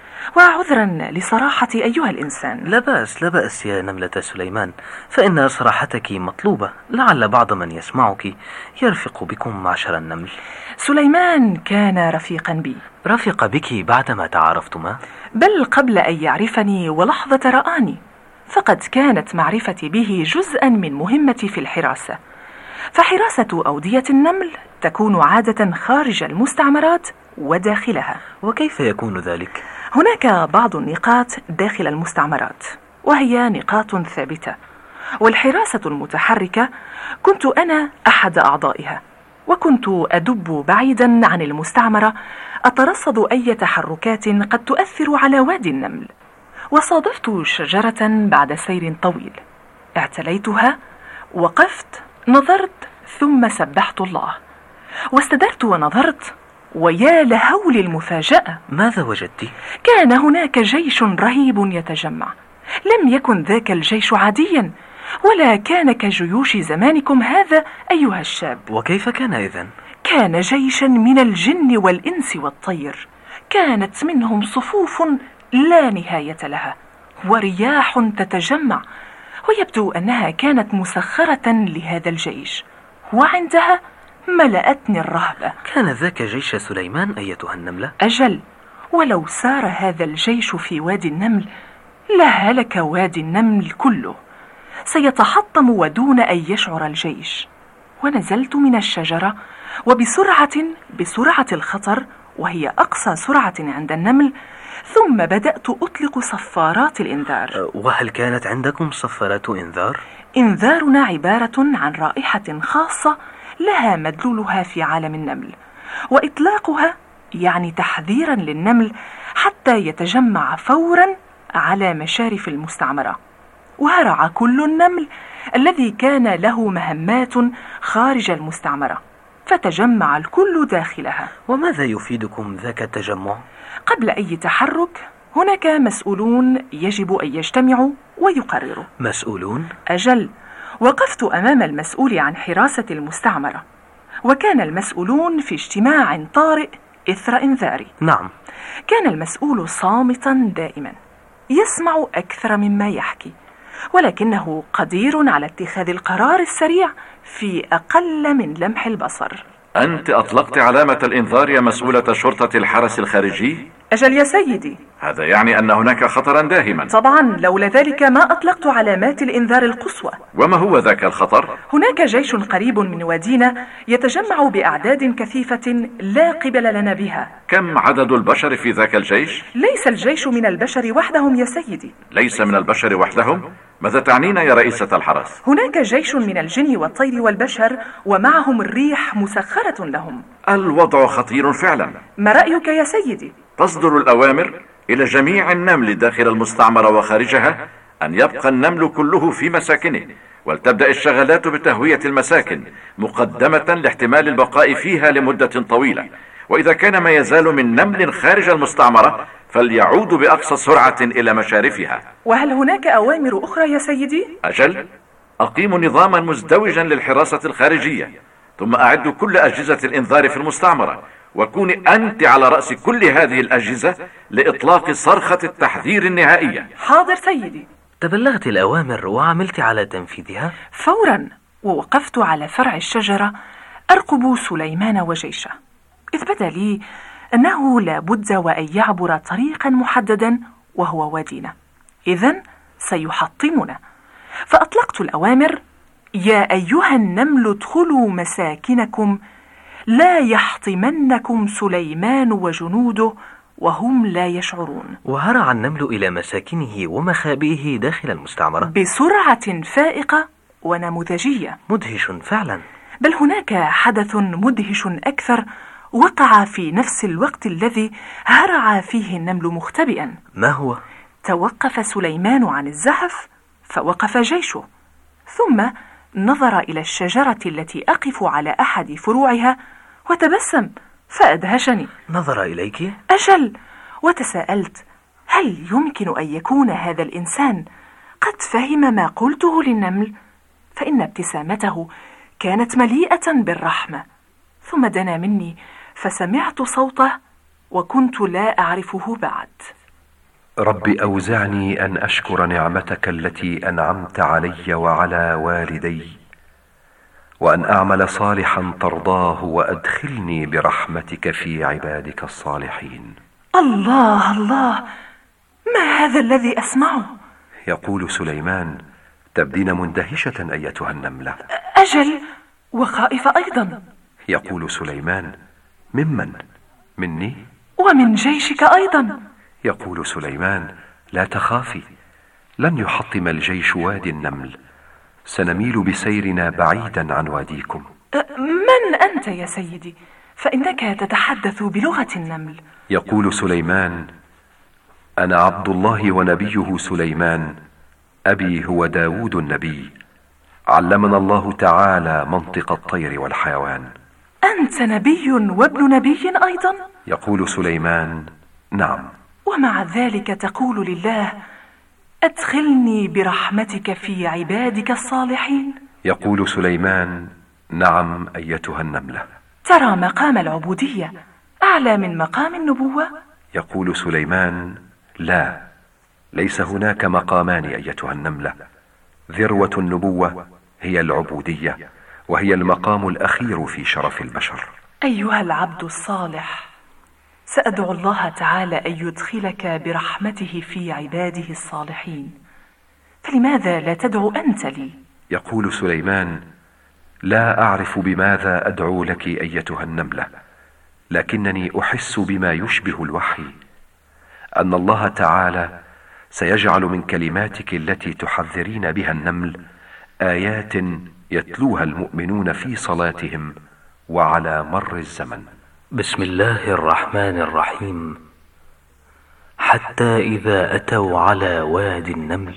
وعذرا لصراحتي أيها الإنسان. لا بأس يا نملة سليمان، فإن صراحتك مطلوبة، لعل بعض من يسمعك يرفق بكم معشر النمل. سليمان كان رفيقا بي. رفق بك بعدما تعارفتما؟ بل قبل أن يعرفني ولحظة رآني، فقد كانت معرفتي به جزءا من مهمتي في الحراسة. فحراسة أودية النمل تكون عادة خارج المستعمرات وداخلها. وكيف يكون ذلك؟ هناك بعض النقاط داخل المستعمرات، وهي نقاط ثابتة، والحراسة المتحركة كنت أنا أحد أعضائها، وكنت أدب بعيدا عن المستعمرة أترصد أي تحركات قد تؤثر على وادي النمل. وصادفت شجرة بعد سير طويل، اعتليتها، وقفت، نظرت، ثم سبحت الله، واستدرت ونظرت، ويا لهول المفاجأة. ماذا وجدت؟ كان هناك جيش رهيب يتجمع. لم يكن ذاك الجيش عاديا، ولا كان كجيوش زمانكم هذا أيها الشاب. وكيف كان إذن؟ كان جيشا من الجن والإنس والطير، كانت منهم صفوف لا نهاية لها، ورياح تتجمع، ويبدو أنها كانت مسخرة لهذا الجيش. وعندها ملأتني الرهبة. كان ذاك جيش سليمان أيتها النملة؟ أجل، ولو سار هذا الجيش في وادي النمل لهلك وادي النمل كله، سيتحطم ودون أن يشعر الجيش. ونزلت من الشجرة بسرعة الخطر، وهي أقصى سرعة عند النمل، ثم بدأت أطلق صفارات الإنذار. وهل كانت عندكم صفارات إنذار؟ إنذارنا عبارة عن رائحة خاصة لها مدلولها في عالم النمل، وإطلاقها يعني تحذيرا للنمل حتى يتجمع فورا على مشارف المستعمرة. وهرع كل النمل الذي كان له مهمات خارج المستعمرة، فتجمع الكل داخلها. وماذا يفيدكم ذاك التجمع؟ قبل أي تحرك هناك مسؤولون يجب أن يجتمعوا ويقرروا. مسؤولون؟ أجل، وقفت أمام المسؤول عن حراسة المستعمرة، وكان المسؤولون في اجتماع طارئ إثر إنذاري. نعم. كان المسؤول صامتا دائما، يسمع أكثر مما يحكي، ولكنه قدير على اتخاذ القرار السريع في أقل من لمح البصر. أنت أطلقت علامة الإنذار يا مسؤولة شرطة الحرس الخارجي؟ أجل يا سيدي. هذا يعني أن هناك خطرا داهما. طبعا، لولا ذلك ما أطلقت علامات الإنذار القصوى. وما هو ذاك الخطر؟ هناك جيش قريب من وادينا يتجمع بأعداد كثيفة لا قبل لنا بها. كم عدد البشر في ذاك الجيش؟ ليس الجيش من البشر وحدهم يا سيدي. ليس من البشر وحدهم؟ ماذا تعنين يا رئيسة الحرس؟ هناك جيش من الجن والطير والبشر ومعهم الريح مسخرة لهم. الوضع خطير فعلا. ما رأيك يا سيدي؟ تصدر الأوامر إلى جميع النمل داخل المستعمرة وخارجها أن يبقى النمل كله في مساكنه، ولتبدأ الشغلات بتهوية المساكن مقدمة لاحتمال البقاء فيها لمدة طويلة، وإذا كان ما يزال من نمل خارج المستعمرة فليعود بأقصى سرعة إلى مشارفها. وهل هناك أوامر أخرى يا سيدي؟ أجل، أقيم نظاما مزدوجا للحراسة الخارجية، ثم أعد كل أجهزة الإنذار في المستعمرة، وكوني أنت على رأس كل هذه الأجهزة لإطلاق صرخة التحذير النهائية. حاضر سيدي. تبلغت الأوامر وعملت على تنفيذها؟ فورا، ووقفت على فرع الشجرة أرقب سليمان وجيشه، إذ بدا لي أنه لا بد وأن يعبر طريقا محددا وهو وادينا، إذن سيحطمنا. فأطلقت الأوامر: يا أيها النمل ادخلوا مساكنكم، لا يحطمنكم سليمان وجنوده وهم لا يشعرون. وهرع النمل إلى مساكنه ومخابئه داخل المستعمرة بسرعة فائقة ونموذجية. مدهش فعلا. بل هناك حدث مدهش أكثر وقع في نفس الوقت الذي هرع فيه النمل مختبئا. ما هو؟ توقف سليمان عن الزحف فوقف جيشه، ثم نظر إلى الشجرة التي أقف على أحد فروعها وتبسم فأدهشني. نظر إليك؟ أجل، وتساءلت: هل يمكن أن يكون هذا الإنسان قد فهم ما قلته للنمل؟ فإن ابتسامته كانت مليئة بالرحمة. ثم دنا مني فسمعت صوته وكنت لا أعرفه بعد. رب أوزعني أن أشكر نعمتك التي أنعمت علي وعلى والدي، وأن أعمل صالحا ترضاه، وأدخلني برحمتك في عبادك الصالحين. الله الله، ما هذا الذي أسمعه؟ يقول سليمان: تبدين مندهشة أيتها النملة. أجل، وخائفة أيضا. يقول سليمان: ممن؟ مني؟ ومن جيشك أيضا. يقول سليمان: لا تخافي، لن يحطم الجيش وادي النمل، سنميل بسيرنا بعيدا عن واديكم. من أنت يا سيدي؟ فإنك تتحدث بلغة النمل. يقول سليمان: أنا عبد الله ونبيه سليمان، أبي هو داود النبي، علمنا الله تعالى منطق الطير والحيوان. أنت نبي وابن نبي أيضا؟ يقول سليمان: نعم. ومع ذلك تقول لله: أدخلني برحمتك في عبادك الصالحين؟ يقول سليمان: نعم أيتها النملة. ترى مقام العبودية أعلى من مقام النبوة؟ يقول سليمان: لا، ليس هناك مقامان أيتها النملة، ذروة النبوة هي العبودية، وهي المقام الأخير في شرف البشر. أيها العبد الصالح، سأدعو الله تعالى أن يدخلك برحمته في عباده الصالحين، فلماذا لا تدعو أنت لي؟ يقول سليمان: لا أعرف بماذا أدعو لك أيتها النملة، لكنني أحس بما يشبه الوحي، أن الله تعالى سيجعل من كلماتك التي تحذرين بها النمل آيات يتلوها المؤمنون في صلاتهم وعلى مر الزمن. بسم الله الرحمن الرحيم. حتى إذا أتوا على وادي النمل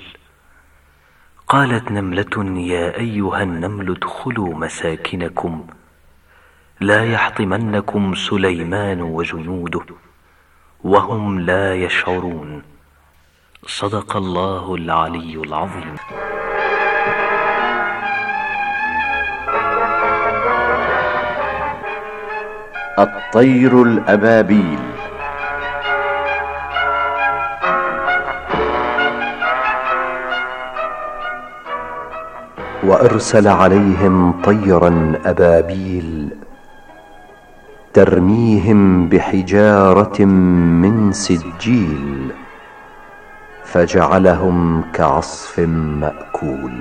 قالت نملة يا أيها النمل ادخلوا مساكنكم، لا يحطمنكم سليمان وجنوده وهم لا يشعرون. صدق الله العلي العظيم. الطير الأبابيل. وأرسل عليهم طيرا أبابيل ترميهم بحجارة من سجيل فجعلهم كعصف مأكول.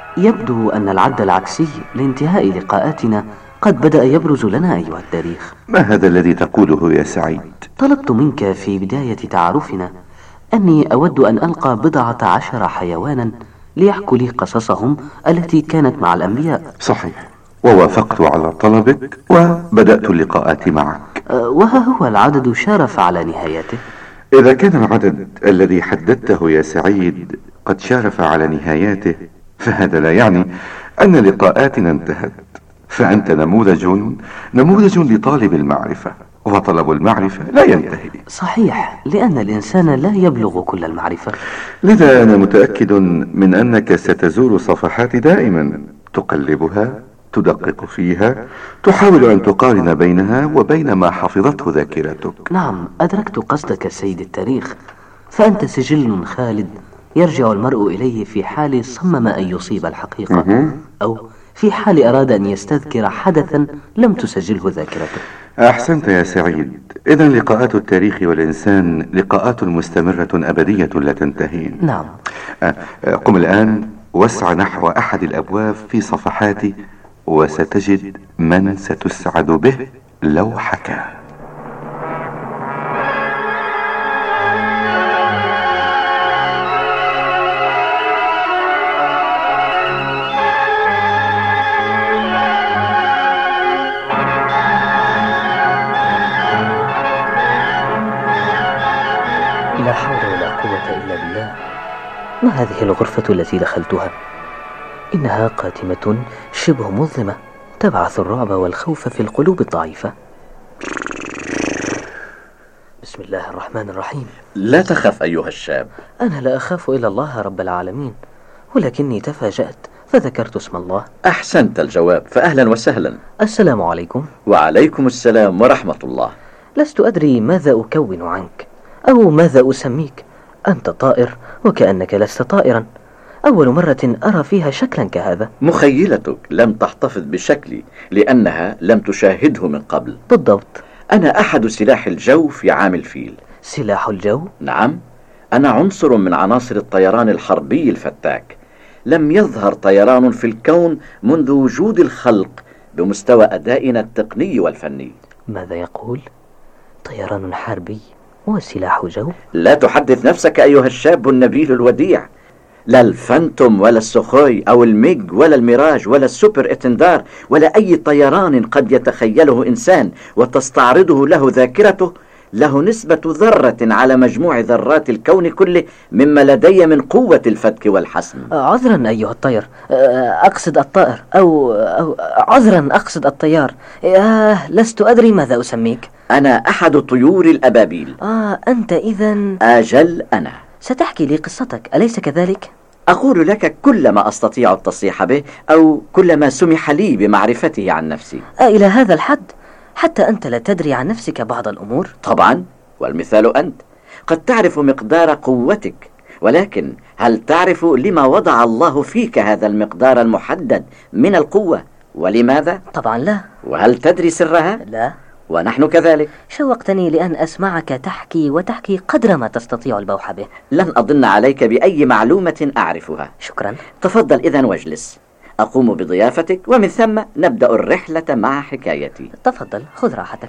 يبدو أن العد العكسي لانتهاء لقاءاتنا قد بدأ يبرز لنا أيها التاريخ. ما هذا الذي تقوله يا سعيد؟ طلبت منك في بداية تعارفنا أني أود أن ألقى 12 حيوانا ليحكوا لي قصصهم التي كانت مع الأنبياء. صحيح، ووافقت على طلبك وبدأت اللقاءات معك. وها هو العدد شارف على نهايته. إذا كان العدد الذي حددته يا سعيد قد شارف على نهاياته فهذا لا يعني أن لقاءاتنا انتهت، فأنت نموذج لطالب المعرفة، وطلب المعرفة لا ينتهي. صحيح، لأن الإنسان لا يبلغ كل المعرفة. لذا أنا متأكد من أنك ستزور صفحات دائما، تقلبها، تدقق فيها، تحاول أن تقارن بينها وبين ما حفظته ذاكرتك. نعم، أدركت قصدك سيد التاريخ، فأنت سجل خالد يرجع المرء إليه في حال صمم أن يصيب الحقيقة، أو في حال أراد أن يستذكر حدثا لم تسجله ذاكرته. أحسنت يا سعيد. إذن لقاءات التاريخ والإنسان لقاءات مستمرة أبدية لا تنتهي. نعم. قم الآن واسع نحو أحد الأبواب في صفحاتي، وستجد من ستسعد به لو حكى. لا حول ولا قوة إلا بالله. ما هذه الغرفة التي دخلتها؟ إنها قاتمة شبه مظلمة تبعث الرعب والخوف في القلوب الضعيفة. بسم الله الرحمن الرحيم. لا تخف أيها الشاب. أنا لا أخاف إلا الله رب العالمين، ولكني تفاجأت فذكرت اسم الله. أحسنت الجواب، فأهلا وسهلا. السلام عليكم. وعليكم السلام ورحمة الله. لست أدري ماذا أكون عنك أو ماذا أسميك. أنت طائر وكأنك لست طائرا، أول مرة أرى فيها شكلا كهذا. مخيلتك لم تحتفظ بشكلي لأنها لم تشاهده من قبل. بالضبط. أنا أحد سلاح الجو في عام الفيل. سلاح الجو؟ نعم، أنا عنصر من عناصر الطيران الحربي الفتاك. لم يظهر طيران في الكون منذ وجود الخلق بمستوى أدائنا التقني والفني. ماذا يقول؟ طيران حربي وسلاح جو؟ لا تحدث نفسك أيها الشاب النبيل الوديع. لا الفانتوم ولا السخوي أو الميج ولا الميراج ولا السوبر إتندار ولا أي طيران قد يتخيله إنسان وتستعرضه له ذاكرته له نسبة ذرة على مجموع ذرات الكون كله مما لدي من قوة الفتك والحسم. عذرا أيها الطير، أقصد الطائر أو عذرا أقصد الطيار. لست أدري ماذا أسميك. أنا أحد طيور الأبابيل. أنت إذن؟ أجل أنا. ستحكي لي قصتك أليس كذلك؟ أقول لك كل ما أستطيع التصريح به أو كل ما سمح لي بمعرفته عن نفسي. إلى هذا الحد؟ حتى أنت لا تدري عن نفسك بعض الأمور؟ طبعا، والمثال أنت. قد تعرف مقدار قوتك، ولكن هل تعرف لما وضع الله فيك هذا المقدار المحدد من القوة ولماذا؟ طبعا لا. وهل تدري سرها؟ لا. ونحن كذلك. شوقتني لأن أسمعك تحكي وتحكي قدر ما تستطيع البوح به. لن أضن عليك بأي معلومة أعرفها. شكرا. تفضل إذن واجلس، أقوم بضيافتك ومن ثم نبدأ الرحلة مع حكايتي. تفضل، خذ راحتك.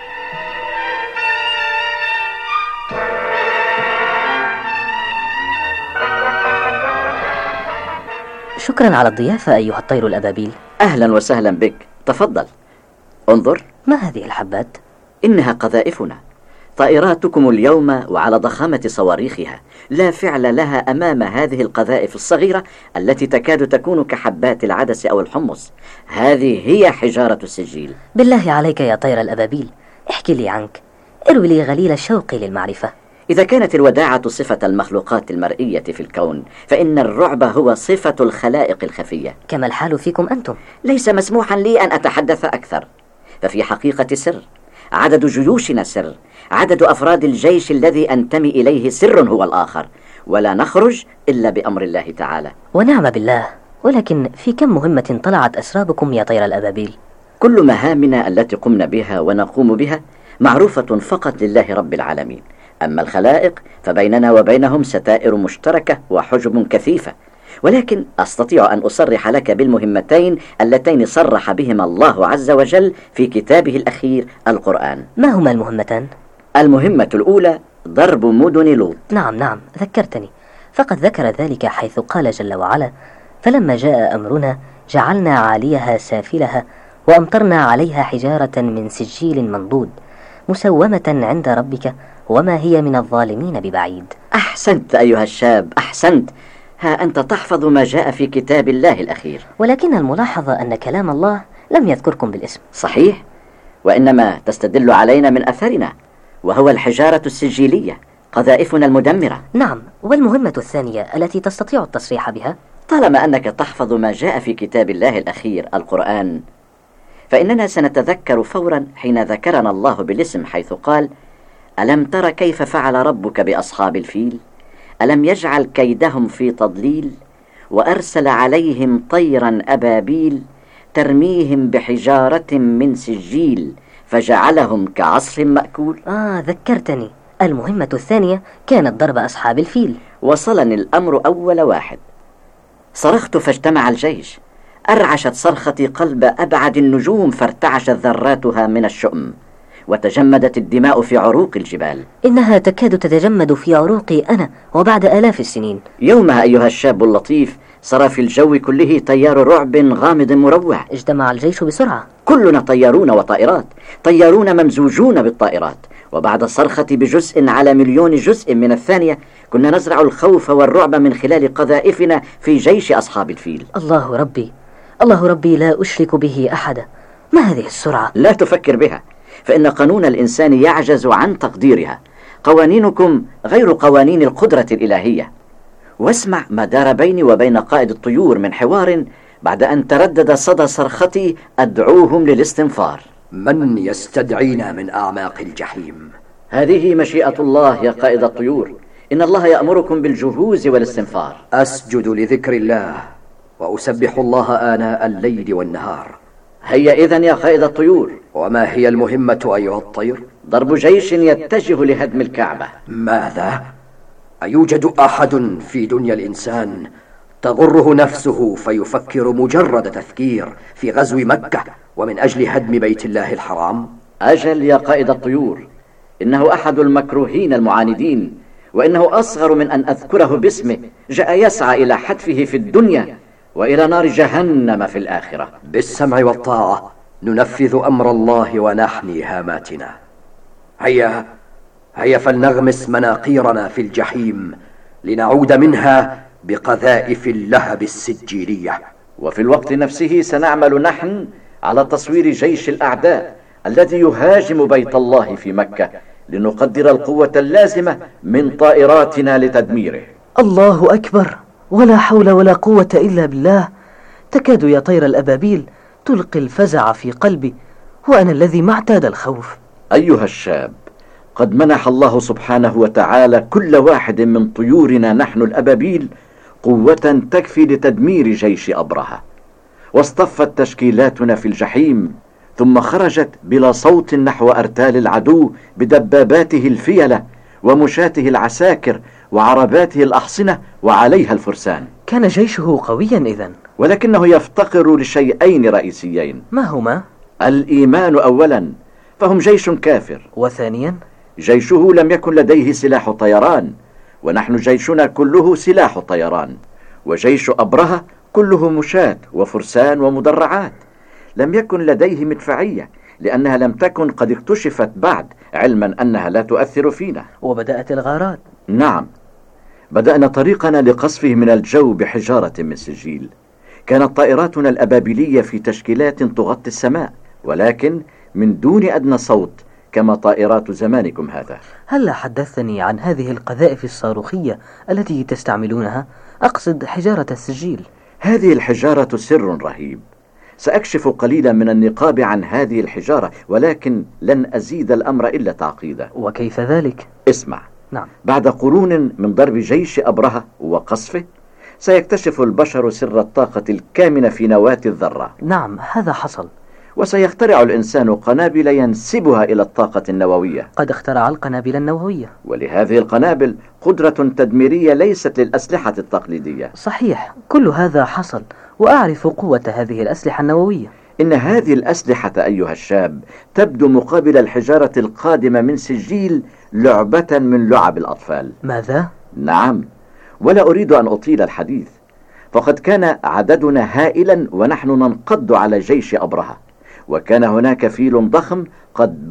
شكرا على الضيافة أيها الطير الأبابيل. أهلا وسهلا بك، تفضل. انظر. ما هذه الحبات؟ إنها قذائفنا، طائراتكم اليوم وعلى ضخامة صواريخها لا فعل لها أمام هذه القذائف الصغيرة التي تكاد تكون كحبات العدس أو الحمص. هذه هي حجارة السجيل. بالله عليك يا طير الأبابيل، احكي لي عنك، اروي لي غليل الشوق للمعرفة. إذا كانت الوداعة صفة المخلوقات المرئية في الكون، فإن الرعب هو صفة الخلائق الخفية. كما الحال فيكم أنتم. ليس مسموحا لي أن أتحدث أكثر، ففي حقيقة سر. عدد جيوشنا سر، عدد أفراد الجيش الذي أنتمي إليه سر هو الآخر، ولا نخرج إلا بأمر الله تعالى. ونعم بالله. ولكن في كم مهمة طلعت أسرابكم يا طير الأبابيل؟ كل مهامنا التي قمنا بها ونقوم بها معروفة فقط لله رب العالمين. أما الخلائق فبيننا وبينهم ستائر مشتركة وحجب كثيفة، ولكن أستطيع أن أصرح لك بالمهمتين اللتين صرح بهما الله عز وجل في كتابه الأخير القرآن. ما هما المهمتان؟ المهمة الأولى ضرب مدن لوط. نعم ذكرتني، فقد ذكر ذلك حيث قال جل وعلا: فلما جاء أمرنا جعلنا عاليها سافلها وأمطرنا عليها حجارة من سجيل منضود مسومة عند ربك وما هي من الظالمين ببعيد. أحسنت أيها الشاب، أحسنت. ها أنت تحفظ ما جاء في كتاب الله الأخير. ولكن الملاحظة أن كلام الله لم يذكركم بالاسم. صحيح، وإنما تستدل علينا من أثرنا، وهو الحجارة السجيلية، قذائفنا المدمرة. نعم، والمهمة الثانية التي تستطيع التصريح بها؟ طالما أنك تحفظ ما جاء في كتاب الله الأخير القرآن، فإننا سنتذكر فورا حين ذكرنا الله بالاسم حيث قال: ألم تر كيف فعل ربك بأصحاب الفيل؟ ألم يجعل كيدهم في تضليل؟ وأرسل عليهم طيرا أبابيل ترميهم بحجارة من سجيل فجعلهم كعصف مأكول. ذكرتني، المهمة الثانية كانت ضرب أصحاب الفيل. وصلني الأمر أول واحد. صرخت فاجتمع الجيش، أرعشت صرختي قلب أبعد النجوم فارتعشت ذراتها من الشؤم، وتجمدت الدماء في عروق الجبال. إنها تكاد تتجمد في عروقي أنا وبعد آلاف السنين. يومها أيها الشاب اللطيف صار في الجو كله تيار رعب غامض مروع. اجتمع الجيش بسرعة، كلنا طيارون وطائرات، طيارون ممزوجون بالطائرات، وبعد صرختي بجزء على مليون جزء من الثانية كنا نزرع الخوف والرعب من خلال قذائفنا في جيش أصحاب الفيل. الله ربي لا أشرك به أحدا. ما هذه السرعة؟ لا تفكر بها، فإن قانون الإنسان يعجز عن تقديرها. قوانينكم غير قوانين القدرة الإلهية. واسمع ما دار بيني وبين قائد الطيور من حوار بعد أن تردد صدى صرختي أدعوهم للاستنفار. من يستدعينا من أعماق الجحيم؟ هذه مشيئة الله يا قائد الطيور، إن الله يأمركم بالجهوز والاستنفار. أسجد لذكر الله وأسبح الله آناء الليل والنهار. هيا إذن يا قائد الطيور. وما هي المهمة أيها الطير؟ ضرب جيش يتجه لهدم الكعبة. ماذا؟ أيوجد أحد في دنيا الإنسان تغره نفسه فيفكر مجرد تفكير في غزو مكة ومن أجل هدم بيت الله الحرام؟ أجل يا قائد الطيور، إنه أحد المكروهين المعاندين، وإنه أصغر من أن أذكره باسمه. جاء يسعى إلى حتفه في الدنيا وإلى نار جهنم في الآخرة. بالسمع والطاعة ننفذ أمر الله ونحني هاماتنا. هيا فلنغمس مناقيرنا في الجحيم لنعود منها بقذائف اللهب السجيلية. وفي الوقت نفسه سنعمل نحن على تصوير جيش الأعداء الذي يهاجم بيت الله في مكة لنقدر القوة اللازمة من طائراتنا لتدميره. الله أكبر، ولا حول ولا قوة إلا بالله. تكاد يا طير الأبابيل تلقي الفزع في قلبي، وأنا الذي ما اعتاد الخوف. أيها الشاب، قد منح الله سبحانه وتعالى كل واحد من طيورنا نحن الأبابيل قوة تكفي لتدمير جيش أبرهة، واصطفت تشكيلاتنا في الجحيم، ثم خرجت بلا صوت نحو أرتال العدو بدباباته الفيلة ومشاته العساكر وعرباته الأحصنة وعليها الفرسان. كان جيشه قويا إذن، ولكنه يفتقر لشيئين رئيسيين. ما هما؟ الإيمان أولا، فهم جيش كافر. وثانيا، جيشه لم يكن لديه سلاح طيران، ونحن جيشنا كله سلاح طيران. وجيش أبرهة كله مشاة وفرسان ومدرعات. لم يكن لديه مدفعية لأنها لم تكن قد اكتشفت بعد، علما أنها لا تؤثر فينا. وبدأت الغارات. نعم، بدأنا طريقنا لقصفه من الجو بحجارة من سجيل. كانت طائراتنا الأبابيلية في تشكيلات تغطي السماء، ولكن من دون أدنى صوت كما طائرات زمانكم هذا. هل حدثتني عن هذه القذائف الصاروخية التي تستعملونها؟ أقصد حجارة السجيل. هذه الحجارة سر رهيب. سأكشف قليلا من النقاب عن هذه الحجارة، ولكن لن أزيد الأمر إلا تعقيدا. وكيف ذلك؟ اسمع. نعم. بعد قرون من ضرب جيش أبرهة وقصفه سيكتشف البشر سر الطاقة الكامنة في نواة الذرة. نعم، هذا حصل. وسيخترع الإنسان قنابل ينسبها إلى الطاقة النووية. قد اخترع القنابل النووية، ولهذه القنابل قدرة تدميرية ليست للأسلحة التقليدية. صحيح، كل هذا حصل، وأعرف قوة هذه الأسلحة النووية. إن هذه الأسلحة أيها الشاب تبدو مقابل الحجارة القادمة من سجيل لعبة من لعب الأطفال. ماذا؟ نعم، ولا أريد أن أطيل الحديث، فقد كان عددنا هائلا ونحن ننقض على جيش أبرهة، وكان هناك فيل ضخم قد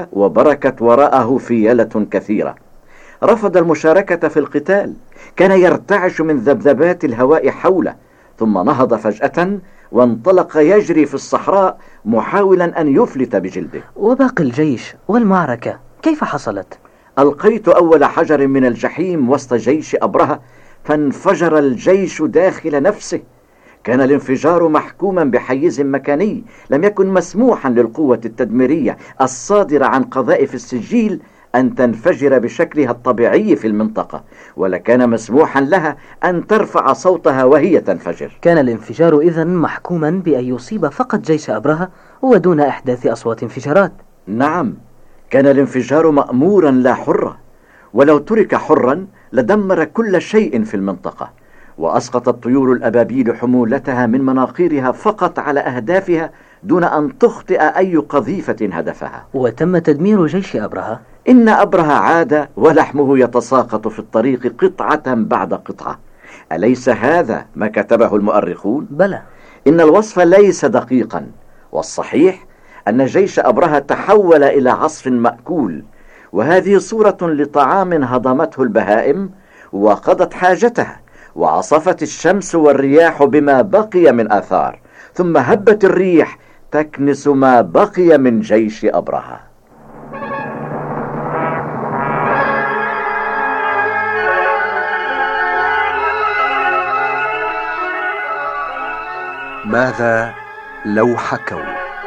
بركت وراءه فيلة كثيرة. رفض المشاركة في القتال، كان يرتعش من ذبذبات الهواء حوله، ثم نهض فجأة وانطلق يجري في الصحراء محاولا أن يفلت بجلده. وباقي الجيش والمعركة كيف حصلت؟ ألقيت أول حجر من الجحيم وسط جيش أبرهة فانفجر الجيش داخل نفسه. كان الانفجار محكوما بحيز مكاني، لم يكن مسموحا للقوة التدميرية الصادرة عن قذائف السجيل أن تنفجر بشكلها الطبيعي في المنطقة، ولكان مسموحا لها أن ترفع صوتها وهي تنفجر. كان الانفجار إذن محكوما بأن يصيب فقط جيش أبرهة ودون إحداث أصوات انفجارات. نعم، كان الانفجار مأمورا لا حرا، ولو ترك حرا لدمر كل شيء في المنطقة، وأسقطت طيور الأبابيل حمولتها من مناقيرها فقط على أهدافها دون أن تخطئ أي قذيفة هدفها. وتم تدمير جيش أبرهة. إن أبرهة عاد ولحمه يتساقط في الطريق قطعة بعد قطعة. أليس هذا ما كتبه المؤرخون؟ بلى. إن الوصف ليس دقيقا، والصحيح أن جيش أبرهة تحول إلى عصف مأكول، وهذه صورة لطعام هضمته البهائم وقضت حاجتها، وعصفت الشمس والرياح بما بقي من آثار، ثم هبت الريح تكنس ما بقي من جيش أبرهة. ماذا لو حكوا؟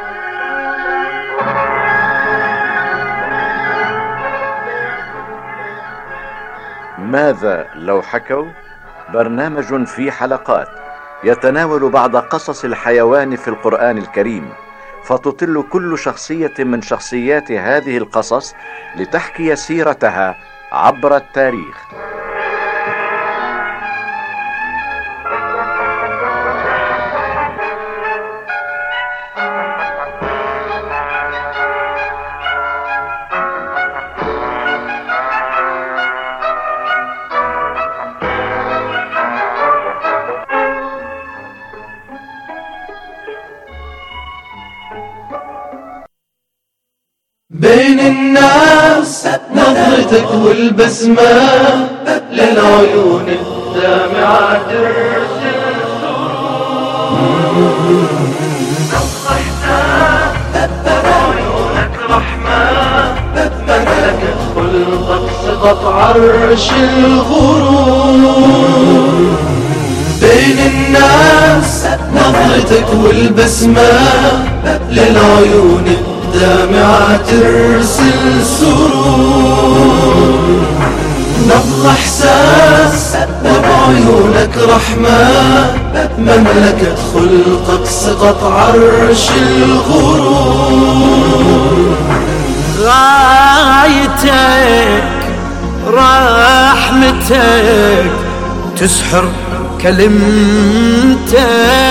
ماذا لو حكوا؟ برنامج في حلقات يتناول بعض قصص الحيوان في القرآن الكريم، فتطل كل شخصية من شخصيات هذه القصص لتحكي سيرتها عبر التاريخ. بين الناس نظرتك والبسمة للعيون الدامعة ترسل عيونك رحمة مملكة خلقك سقط عرش الغرور. بين الناس نظرتك والبسمة للعيون الدامعة ترسل سرور. نبض احساس وبعيونك رحمة مملكة خلقك سقط عرش الغرور. غايتك رحمتك تسحر كلمتك.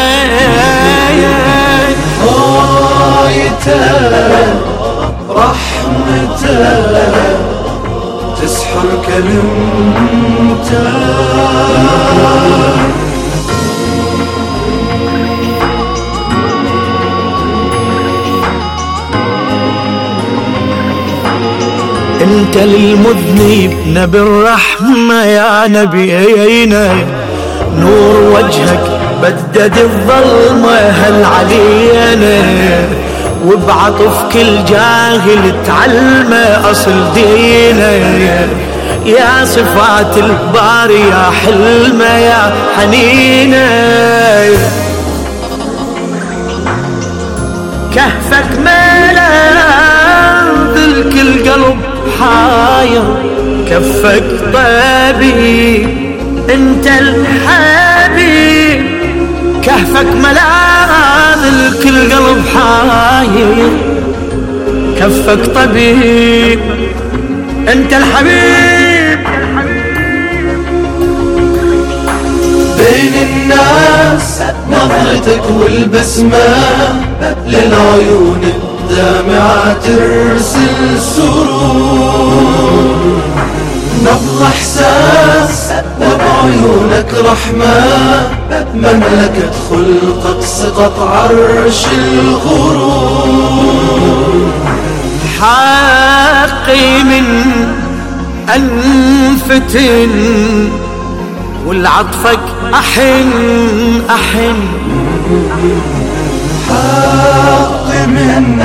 غايتك رحمتك تسحر كلمتك. انت للمذنب نبي الرحمة يا نبينا، نور وجهك بدد الظلمة هل علينا، وبعطف كل جاهل تعلمه أصل دينا. يا صفات الباري يا حلمة يا حنينة، كهفك ملاذ الكل قلب حاير، كفك طبيب انت الحبيب، كهفك ملاذ الكل قلب حاير، حاير كفك طبيب انت الحبيب بين الناس نظرتك والبسمة للعيون الدامعة ترسل سرور نبض احساس وبعيونك رحمة مملكة خلقك سقط عرش الغرور حقي من أنفتن والعطفك أحن حقي من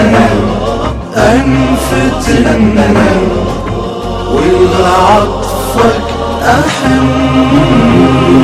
أنفتن والعطفك أحن